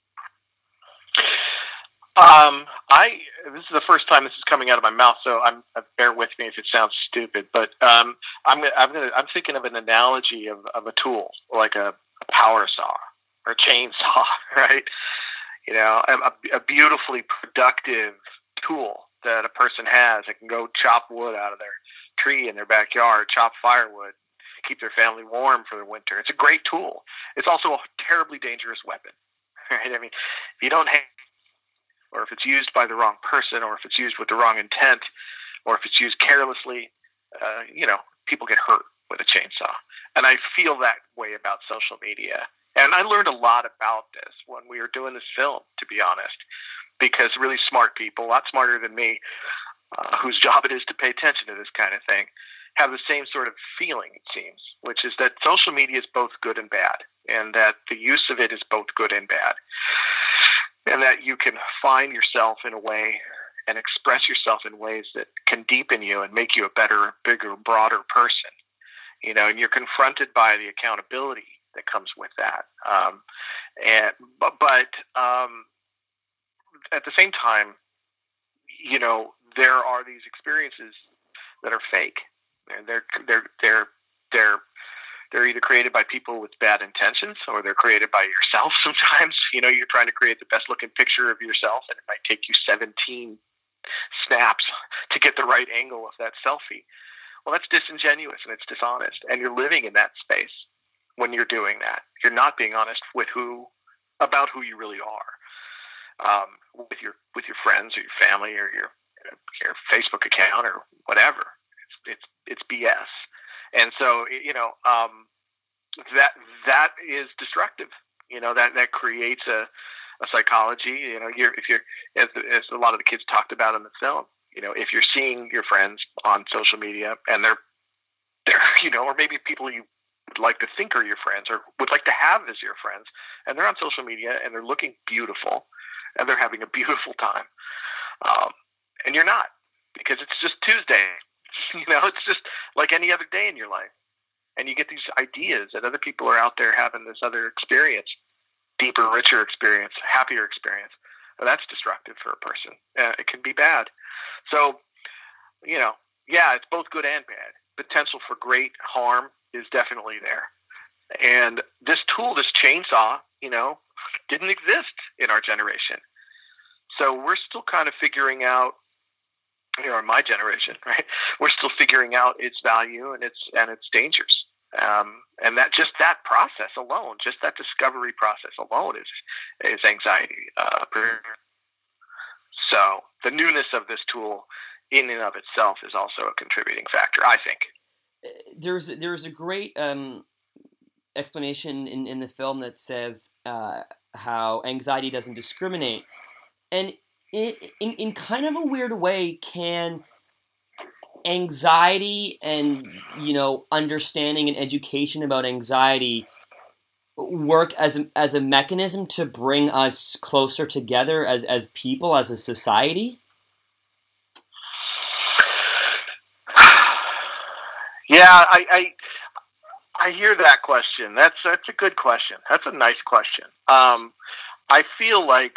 E: This is the first time this is coming out of my mouth, so bear with me if it sounds stupid. But I'm thinking of an analogy of a tool, like a power saw or a chainsaw, right? A beautifully productive tool that a person has that can go chop wood out of their tree in their backyard, chop firewood, keep their family warm for the winter. It's a great tool. It's also a terribly dangerous weapon, right? I mean, if you don't have, or if it's used by the wrong person, or if it's used with the wrong intent, or if it's used carelessly, people get hurt with a chainsaw. And I feel that way about social media. And I learned a lot about this when we were doing this film, to be honest, because really smart people, a lot smarter than me, whose job it is to pay attention to this kind of thing, have the same sort of feeling, it seems, which is that social media is both good and bad, and that the use of it is both good and bad. And that you can find yourself in a way and express yourself in ways that can deepen you and make you a better, bigger, broader person. And you're confronted by the accountability that comes with that. But at the same time, there are these experiences that are fake, and they're either created by people with bad intentions, or they're created by yourself sometimes. You're trying to create the best looking picture of yourself, and it might take you 17 snaps to get the right angle of that selfie. Well, that's disingenuous and it's dishonest, and you're living in that space when you're doing that. You're not being honest about who you really are, with your friends or your family or your Facebook account or whatever. It's BS. And so, that is destructive. That creates a psychology. If you're, as a lot of the kids talked about in the film, if you're seeing your friends on social media and they're, or maybe people you would like to think are your friends or would like to have as your friends, and they're on social media and they're looking beautiful and they're having a beautiful time, and you're not, because it's just Tuesday. It's just like any other day in your life. And you get these ideas that other people are out there having this other experience, deeper, richer experience, happier experience. Well, that's destructive for a person. It can be bad. So, it's both good and bad. Potential for great harm is definitely there. And this tool, this chainsaw, didn't exist in our generation. So we're still kind of figuring out, in my generation, right? We're still figuring out its value and its dangers. And that process alone, just that discovery process alone is anxiety. So the newness of this tool in and of itself is also a contributing factor, I think.
A: There's a great explanation in the film that says how anxiety doesn't discriminate. And in kind of a weird way, can anxiety and, understanding and education about anxiety, work as a mechanism to bring us closer together as people, as a society?
E: Yeah, I hear that question. That's a good question. That's a nice question. I feel like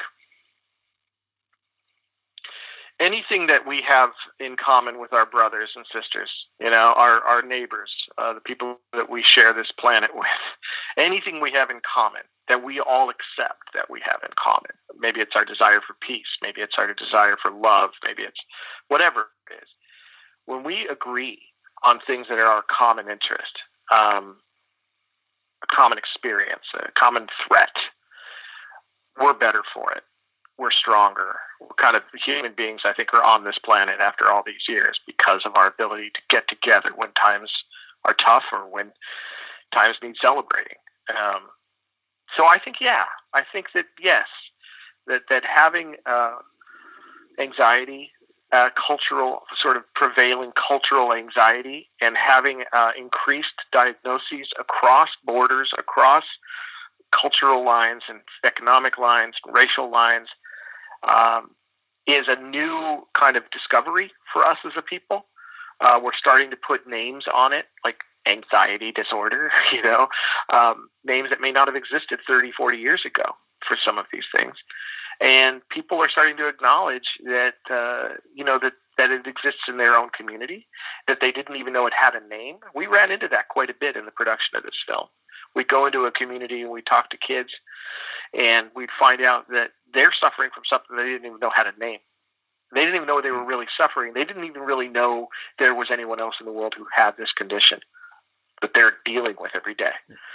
E: anything that we have in common with our brothers and sisters, our neighbors, the people that we share this planet with, anything we have in common that we all accept that we have in common. Maybe it's our desire for peace. Maybe it's our desire for love. Maybe it's whatever it is. When we agree on things that are our common interest, a common experience, a common threat, we're better for it. We're stronger. We're kind of human beings, I think, are on this planet after all these years because of our ability to get together when times are tough or when times need celebrating. So I think, I think that, yes, that having anxiety, cultural, sort of prevailing cultural anxiety, and having increased diagnoses across borders, across cultural lines and economic lines, racial lines, is a new kind of discovery for us as a people. We're starting to put names on it, like anxiety disorder, names that may not have existed 30, 40 years ago for some of these things. And people are starting to acknowledge that, that it exists in their own community, that they didn't even know it had a name. We ran into that quite a bit in the production of this film. We'd go into a community and we'd talk to kids, and we'd find out that they're suffering from something they didn't even know had a name. They didn't even know they were really suffering. They didn't even really know there was anyone else in the world who had this condition that they're dealing with every day.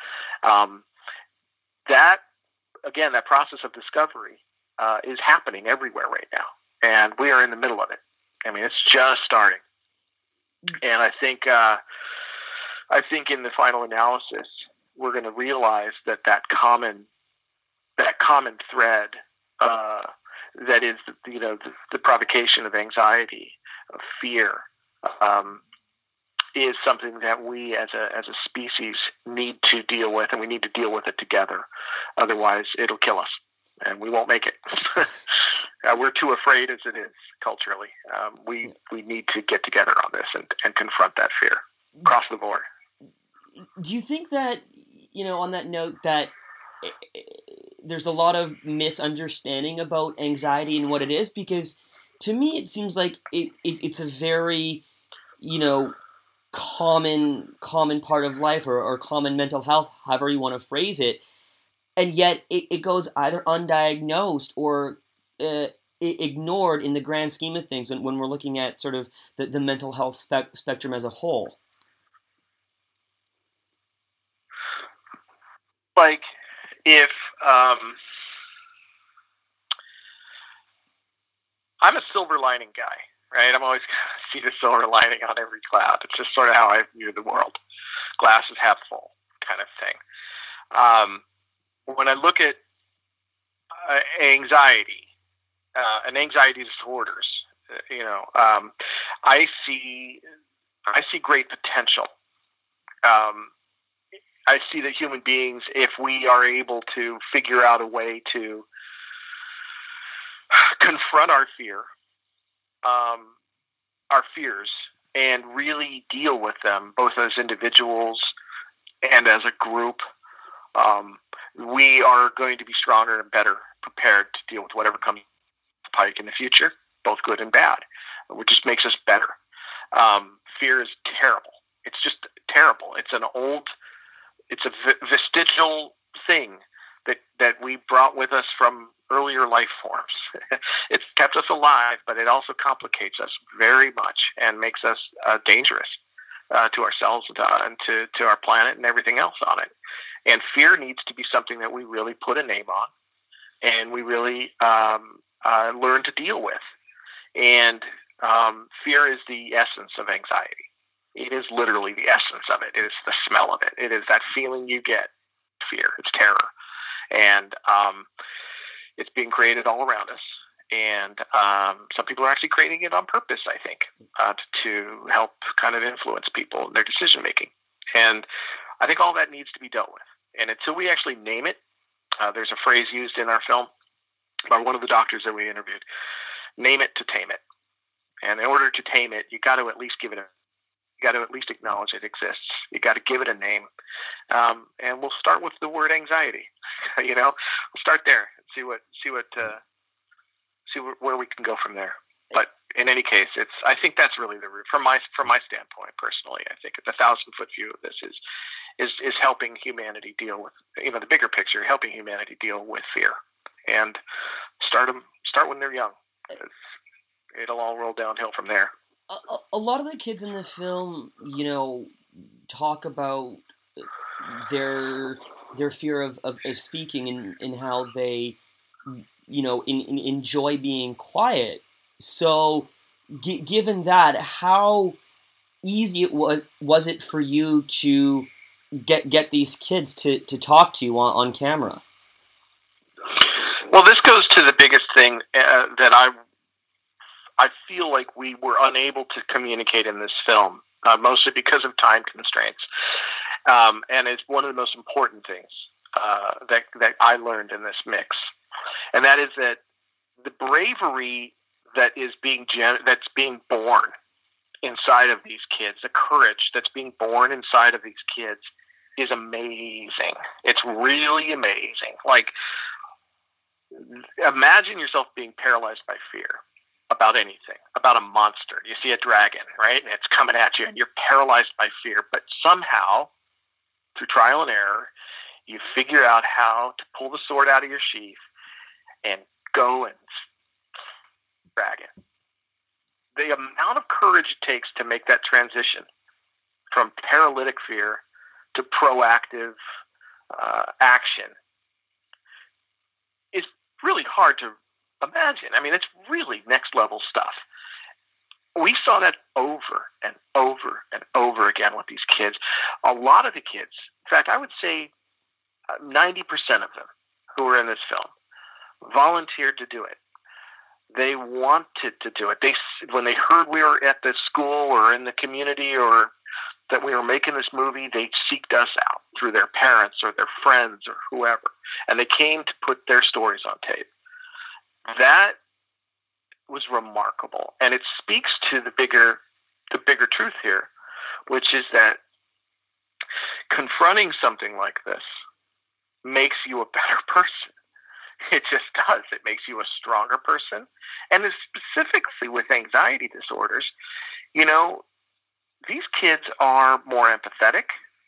E: That process of discovery is happening everywhere right now, and we are in the middle of it. I mean, it's just starting. And I think in the final analysis, we're going to realize that common thread that is the provocation of anxiety, of fear, is something that we as a species need to deal with, and we need to deal with it together. Otherwise, it'll kill us, and we won't make it. We're too afraid as it is culturally. We need to get together on this and confront that fear across the board.
A: Do you think that, on that note, that there's a lot of misunderstanding about anxiety and what it is? Because to me, it seems like it's a very, common part of life or common mental health, however you want to phrase it. And yet it goes either undiagnosed or ignored in the grand scheme of things when we're looking at sort of the mental health spectrum as a whole.
E: Like, if I'm a silver lining guy, right? I'm always see the silver lining on every cloud. It's just sort of how I view the world. Glass is half full kind of thing. When I look at anxiety and anxiety disorders, I see great potential. I see that human beings, if we are able to figure out a way to confront our fears, and really deal with them, both as individuals and as a group, we are going to be stronger and better prepared to deal with whatever comes the pike in the future, both good and bad, which just makes us better. Fear is terrible. It's just terrible. It's a vestigial thing that we brought with us from earlier life forms. It's kept us alive, but it also complicates us very much and makes us dangerous to ourselves and to our planet and everything else on it. And fear needs to be something that we really put a name on, and we really learn to deal with. And fear is the essence of anxiety. It is literally the essence of it. It is the smell of it. It is that feeling you get. Fear. It's terror. And it's being created all around us. And some people are actually creating it on purpose, I think, to help kind of influence people in their decision making. And I think all that needs to be dealt with. And until we actually name it, there's a phrase used in our film by one of the doctors that we interviewed: "Name it to tame it." And in order to tame it, you got to at least give it a, you got to at least acknowledge it exists. You got to give it a name. And we'll start with the word anxiety. We'll start there and see where we can go from there. But in any case, I think that's really the root from my standpoint personally. I think the 1,000-foot view of this is helping humanity deal with, the bigger picture, helping humanity deal with fear, and start when they're young. It'll all roll downhill from there.
A: A lot of the kids in the film, talk about their fear of speaking and how they, enjoy being quiet. So, given that, how easy was it for you to get these kids to talk to you on camera?
E: Well, this goes to the biggest thing that I feel like we were unable to communicate in this film, mostly because of time constraints. And it's one of the most important things that I learned in this mix. And that is that the bravery that's being born inside of these kids, the courage that's being born inside of these kids is amazing. It's really amazing. Like, imagine yourself being paralyzed by fear about anything, about a monster. You see a dragon, right? And it's coming at you and you're paralyzed by fear. But somehow, through trial and error, you figure out how to pull the sword out of your sheath and go and dragon. The amount of courage it takes to make that transition from paralytic fear to proactive action is really hard to imagine. I mean, it's really next level stuff. We saw that over and over and over again with these kids. A lot of the kids, in fact, I would say 90% of them who were in this film volunteered to do it. They wanted to do it. When they heard we were at the school or in the community or that we were making this movie, they seeked us out through their parents or their friends or whoever. And they came to put their stories on tape. That was remarkable. And it speaks to the bigger truth here, which is that confronting something like this makes you a better person. It just does. It makes you a stronger person. And specifically with anxiety disorders, these kids are more empathetic.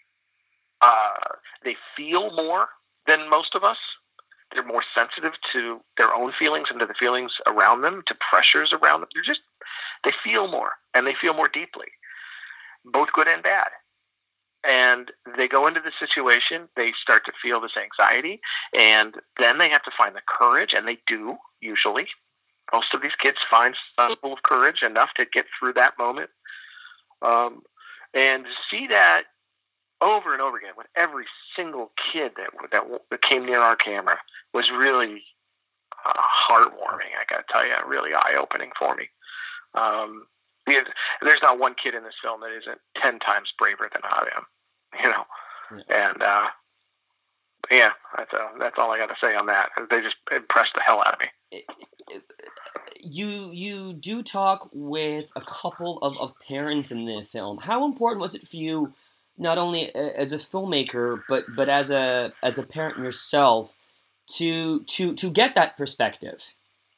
E: They feel more than most of us. They're more sensitive to their own feelings and to the feelings around them, to pressures around them. They feel more, and they feel more deeply, both good and bad. And they go into the situation, they start to feel this anxiety, and then they have to find the courage, and they do, usually. Most of these kids find some level of courage enough to get through that moment. And to see that over and over again with every single kid that came near our camera was really heartwarming. I got to tell you, really eye-opening for me. There's not one kid in this film that isn't 10 times braver than I am, And that's all I got to say on that. They just impressed the hell out of me.
A: You do talk with a couple of parents in the film. How important was it for you, not only as a filmmaker but as a parent yourself, to get that perspective?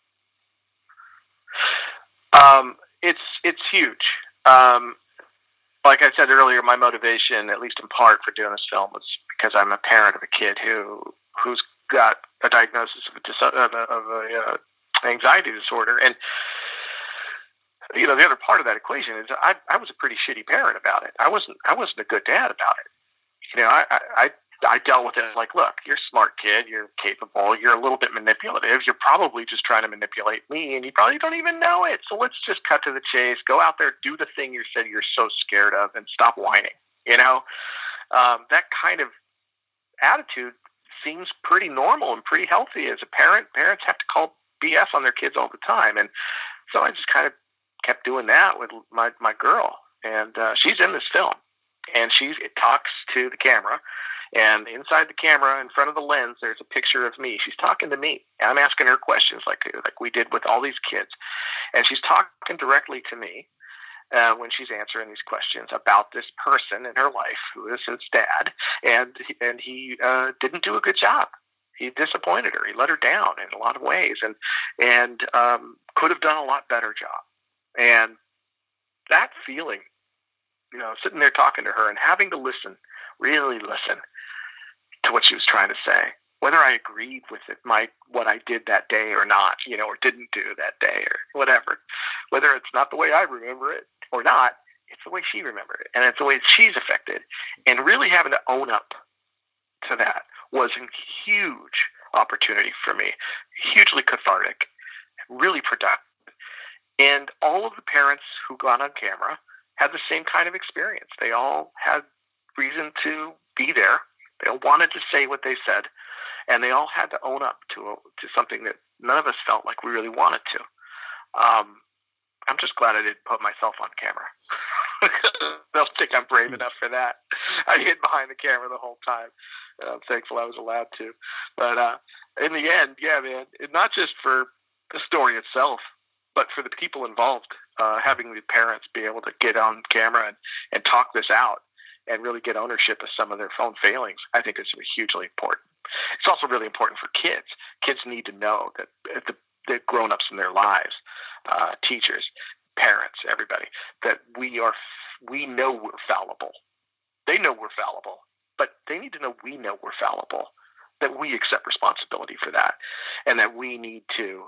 E: It's huge. Like I said earlier, my motivation, at least in part, for doing this film was because I'm a parent of a kid who's got a diagnosis of a anxiety disorder, and the other part of that equation is I was a pretty shitty parent about it. I wasn't a good dad about it. I dealt with it like, look, you're a smart kid, you're capable, you're a little bit manipulative, you're probably just trying to manipulate me, and you probably don't even know it. So let's just cut to the chase, go out there, do the thing you said you're so scared of, and stop whining. That kind of attitude seems pretty normal and pretty healthy as a parent. Parents have to call BS on their kids all the time, and so I just kind of kept doing that with my girl, and she's in this film, and it talks to the camera. And inside the camera, in front of the lens, there's a picture of me. She's talking to me. And I'm asking her questions like we did with all these kids. And she's talking directly to me when she's answering these questions about this person in her life who is his dad. And he didn't do a good job. He disappointed her. He let her down in a lot of ways, and could have done a lot better job. And that feeling, sitting there talking to her and having to listen, really listen to what she was trying to say, whether I agreed with what I did that day or not, or didn't do that day or whatever, whether it's not the way I remember it or not, it's the way she remembered it, and it's the way she's affected. And really having to own up to that was a huge opportunity for me, hugely cathartic, really productive. And all of the parents who got on camera had the same kind of experience. They all had reason to be there. They all wanted to say what they said, and they all had to own up to something that none of us felt like we really wanted to. I'm just glad I didn't put myself on camera. They'll think I'm brave enough for that. I hid behind the camera the whole time. I'm thankful I was allowed to. But in the end, yeah, man, not just for the story itself, but for the people involved, having the parents be able to get on camera and talk this out and really get ownership of some of their own failings, I think is hugely important. It's also really important for kids. Kids need to know that the grown-ups in their lives, teachers, parents, everybody, that we know we're fallible. They know we're fallible, but they need to know we know we're fallible, that we accept responsibility for that, and that we need to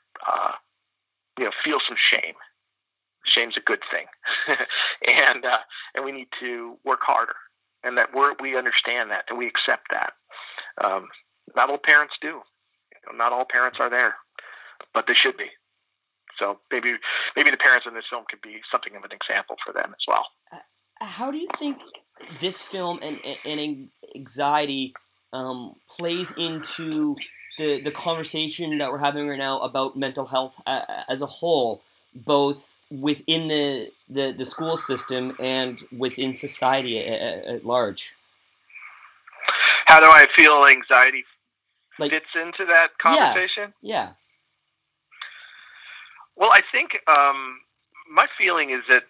E: feel some shame. Shame's a good thing. and we need to work harder, and that we understand that, and we accept that. Not all parents do. Not all parents are there, but they should be. So maybe the parents in this film could be something of an example for them as well.
A: How do you think this film and anxiety plays into the conversation that we're having right now about mental health as a whole, both within the school system and within society at large?
E: How do I feel anxiety fits into that conversation?
A: Yeah.
E: Well, I think my feeling is that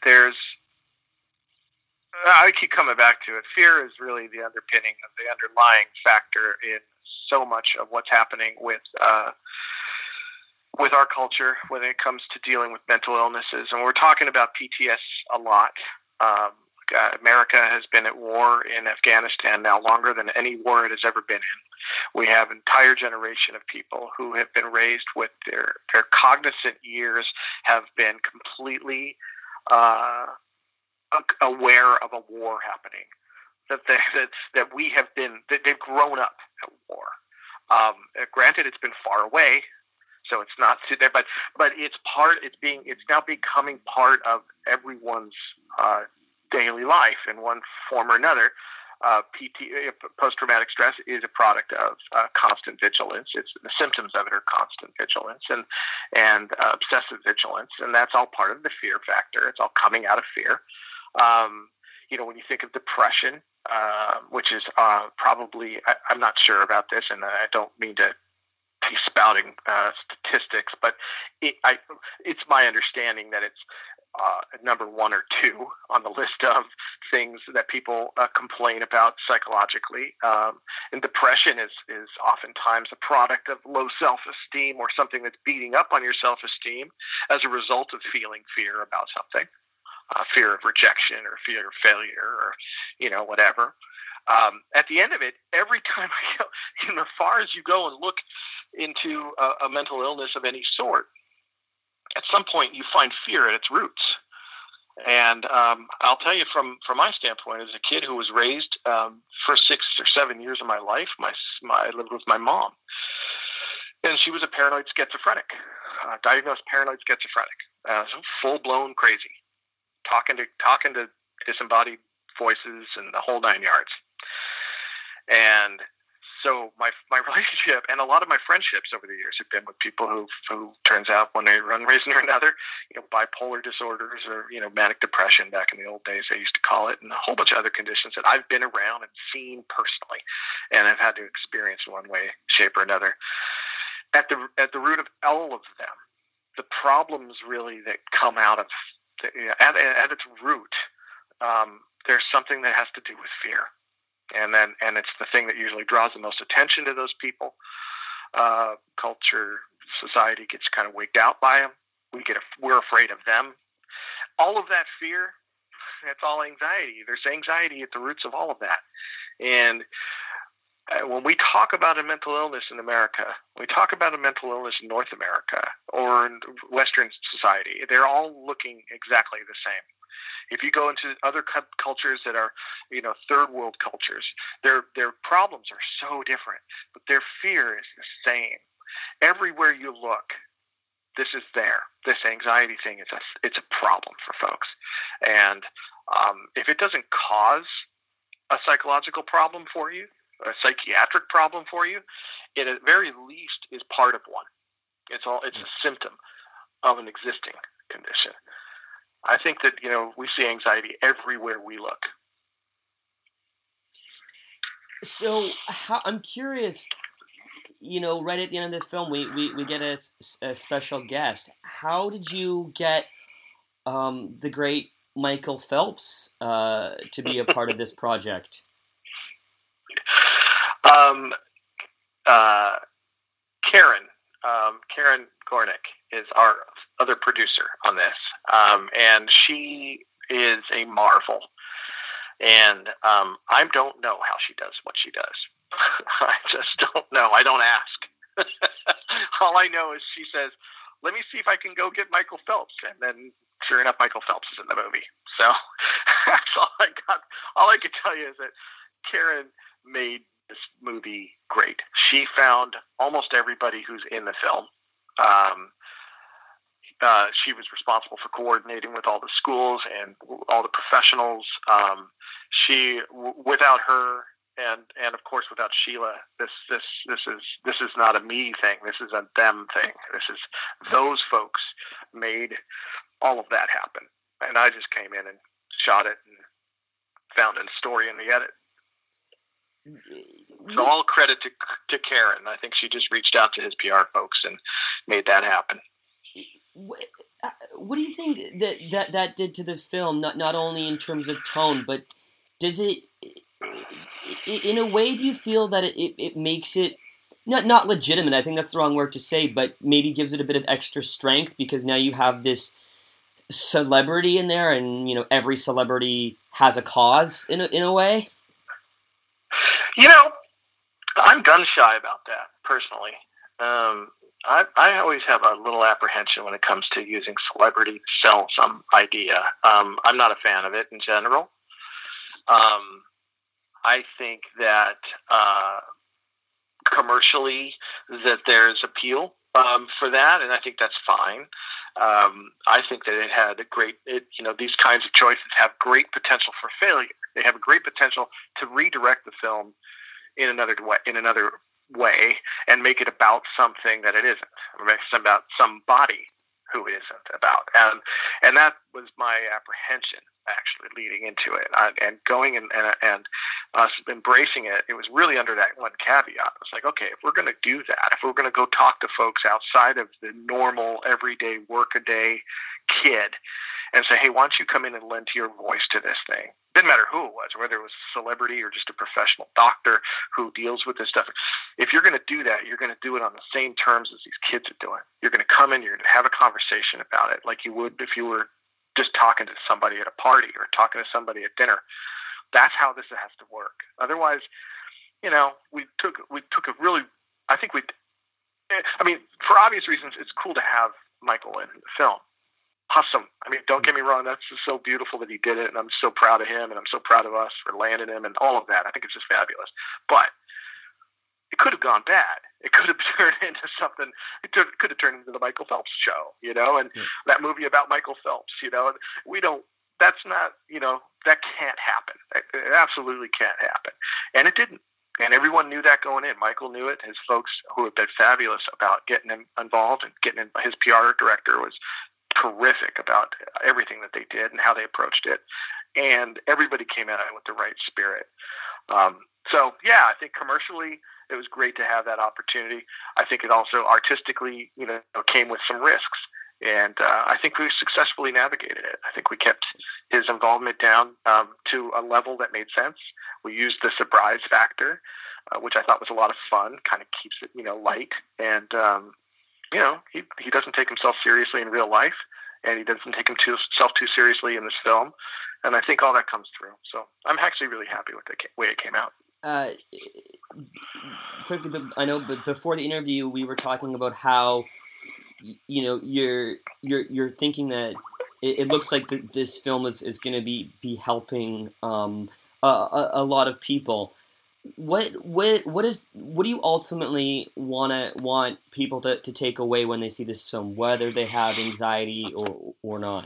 E: I keep coming back to it. Fear is really the underpinning of the underlying factor in so much of what's happening with our culture when it comes to dealing with mental illnesses. And we're talking about PTS a lot. America has been at war in Afghanistan now longer than any war it has ever been in. We have an entire generation of people who have been raised with their cognizant ears have been completely aware of a war happening. That they've grown up at war. Granted, it's been far away, so it's not there, but it's now becoming part of everyone's daily life in one form or another. Post-traumatic stress is a product of constant vigilance. The symptoms of it are constant vigilance and obsessive vigilance, and that's all part of the fear factor. It's all coming out of fear. When you think of depression, which is probably, I'm not sure about this, and I don't mean to be spouting statistics, but it's my understanding that it's number one or two on the list of things that people complain about psychologically. And depression is oftentimes a product of low self-esteem or something that's beating up on your self-esteem as a result of feeling fear about something. Fear of rejection or fear of failure or, whatever. At the end of it, every time I go, as far as you go and look into a mental illness of any sort, at some point you find fear at its roots. And I'll tell you from my standpoint, as a kid who was raised for 6 or 7 years of my life, I lived with my mom. And she was a paranoid schizophrenic, diagnosed paranoid schizophrenic, full-blown crazy. Talking to disembodied voices and the whole 9 yards. And So my relationship and a lot of my friendships over the years have been with people who turns out one reason or another, bipolar disorders or, manic depression back in the old days, they used to call it, and a whole bunch of other conditions that I've been around and seen personally, and I've had to experience in one way, shape, or another. At the root of all of them, the problems really that come out of, at its root, there's something that has to do with fear. And it's the thing that usually draws the most attention to those people. Culture, society gets kind of wigged out by them. We're afraid of them. All of that fear, it's all anxiety. There's anxiety at the roots of all of that. And when we talk about a mental illness in America, we talk about a mental illness in North America or in Western society, they're all looking exactly the same. If you go into other cultures that are, third world cultures, their problems are so different, but their fear is the same. Everywhere you look, this is there. This anxiety thing, it's a problem for folks. And if it doesn't cause a psychological problem for you, a psychiatric problem for you, it at very least is part of one. It's a symptom of an existing condition. I think that, we see anxiety everywhere we look.
A: So I'm curious, right at the end of this film, we get a special guest. How did you get the great Michael Phelps to be a part of this project? Karen
E: Gornick is our other producer on this, and she is a marvel. And I don't know how she does what she does. I just don't know. I don't ask. All I know is she says, "Let me see if I can go get Michael Phelps," and then sure enough, Michael Phelps is in the movie. So that's all I got. All I can tell you is that Karen made this movie great. She found almost everybody who's in the film. She was responsible for coordinating with all the schools and all the professionals. Without her, and of course without Sheila, this is not a me thing. This is a them thing. This is those folks made all of that happen, and I just came in and shot it and found a story in the edit. So all credit to Karen. I think she just reached out to his PR folks and made that happen.
A: What do you think that did to the film? Not only in terms of tone, but does it, in a way, do you feel that it makes it not legitimate? I think that's the wrong word to say, but maybe gives it a bit of extra strength because now you have this celebrity in there, and every celebrity has a cause in a way.
E: I'm gun shy about that personally. I always have a little apprehension when it comes to using celebrity to sell some idea. I'm not a fan of it in general. I think that commercially that there's appeal for that, and I think that's fine. I think that it had these kinds of choices have great potential for failure. They have a great potential to redirect the film in another way and make it about something that it isn't. Make it about somebody who it isn't about. And that was my apprehension actually leading into it. And going and us embracing it, it was really under that one caveat. It was like, okay, if we're going to do that, if we're going to go talk to folks outside of the normal, everyday, work-a-day kid and say, hey, why don't you come in and lend your voice to this thing? Didn't matter who it was, whether it was a celebrity or just a professional doctor who deals with this stuff. If you're going to do that, you're going to do it on the same terms as these kids are doing. You're going to come in, you're going to have a conversation about it like you would if you were just talking to somebody at a party or talking to somebody at dinner. That's how this has to work. Otherwise, we took a really, for obvious reasons, it's cool to have Michael in the film. Awesome. Don't get me wrong. That's just so beautiful that he did it, and I'm so proud of him, and I'm so proud of us for landing him and all of that. I think it's just fabulous. But it could have gone bad. It could have turned into something. It could have turned into the Michael Phelps show, and that movie about Michael Phelps. We don't. That's not. That can't happen. It absolutely can't happen, and it didn't. And everyone knew that going in. Michael knew it. His folks, who had been fabulous about getting him involved and getting him, his PR director was terrific about everything that they did and how they approached it. And everybody came at it with the right spirit. So, yeah, I think commercially it was great to have that opportunity. I think it also artistically, came with some risks. And I think we successfully navigated it. I think we kept his involvement down to a level that made sense. We used the surprise factor, which I thought was a lot of fun, kind of keeps it, light. And, he doesn't take himself seriously in real life, and he doesn't take himself too seriously in this film. And I think all that comes through. So I'm actually really happy with the way it came out.
A: Quickly, but I know, but before the interview, we were talking about how, you're thinking that it looks like this film is going to be helping a lot of people. What do you ultimately want people to take away when they see this film, whether they have anxiety or not?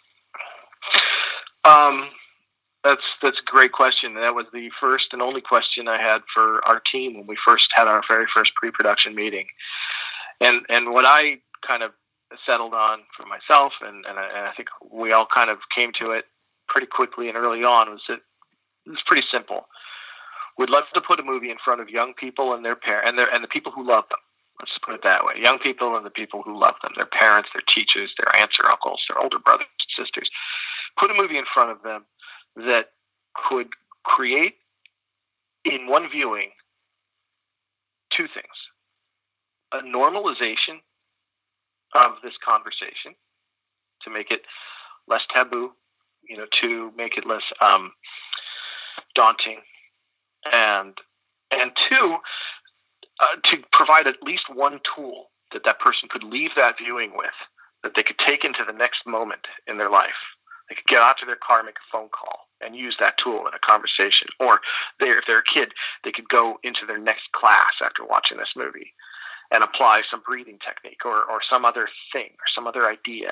E: That's a great question. That was the first and only question I had for our team when we first had our very first pre-production meeting. And what I kind of settled on for myself, and I think we all kind of came to it pretty quickly and early on, was that it's pretty simple. We'd love to put a movie in front of young people and their parents and the people who love them. Let's put it that way. Young people and the people who love them, their parents, their teachers, their aunts or uncles, their older brothers and sisters. Put a movie in front of them that could create in one viewing two things: a normalization of this conversation to make it less taboo, to make it less daunting, and two, to provide at least one tool that person could leave that viewing with, that they could take into the next moment in their life. They could get out to their car, make a phone call, and use that tool in a conversation. Or if they're a kid, they could go into their next class after watching this movie and apply some breathing technique or some other thing or some other idea.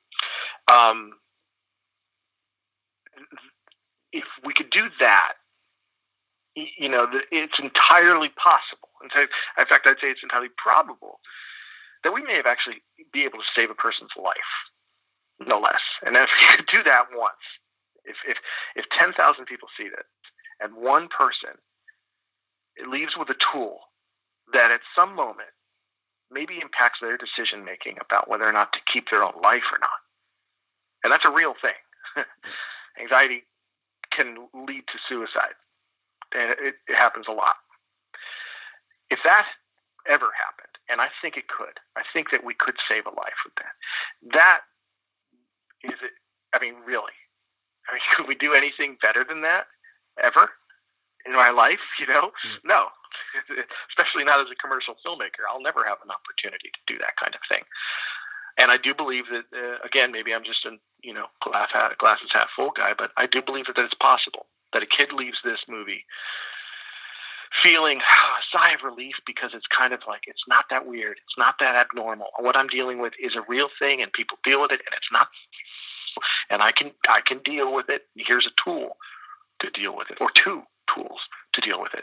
E: If we could do that, it's entirely possible. In fact, I'd say it's entirely probable that we may have actually be able to save a person's life. No less. And if you could do that once, if 10,000 people see this, and one person leaves with a tool that at some moment maybe impacts their decision making about whether or not to keep their own life or not. And that's a real thing. Anxiety can lead to suicide. And it happens a lot. If that ever happened, and I think it could, I think that we could save a life with that. That is it. I mean, really. Could we do anything better than that ever in my life? No. Especially not as a commercial filmmaker. I'll never have an opportunity to do that kind of thing. And I do believe that, again, maybe I'm just a glasses half full guy, but I do believe that it's possible that a kid leaves this movie feeling a sigh of relief because it's kind of like, it's not that weird. It's not that abnormal. What I'm dealing with is a real thing, and people deal with it, and it's not, and I can deal with it. Here's a tool to deal with it, or two tools to deal with it.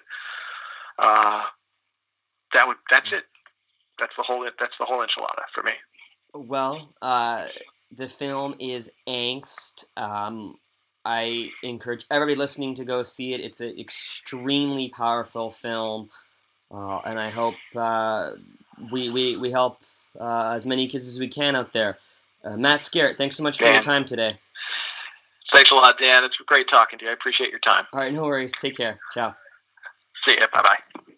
E: That's it. That's the whole enchilada for me.
A: Well, the film is Angst. I encourage everybody listening to go see it. It's an extremely powerful film, and I hope we help as many kids as we can out there. Matt Skerritt, thanks so much for your time today.
E: Thanks a lot, Dan. It's great talking to you. I appreciate your time.
A: All right, no worries. Take care. Ciao.
E: See ya. Bye-bye.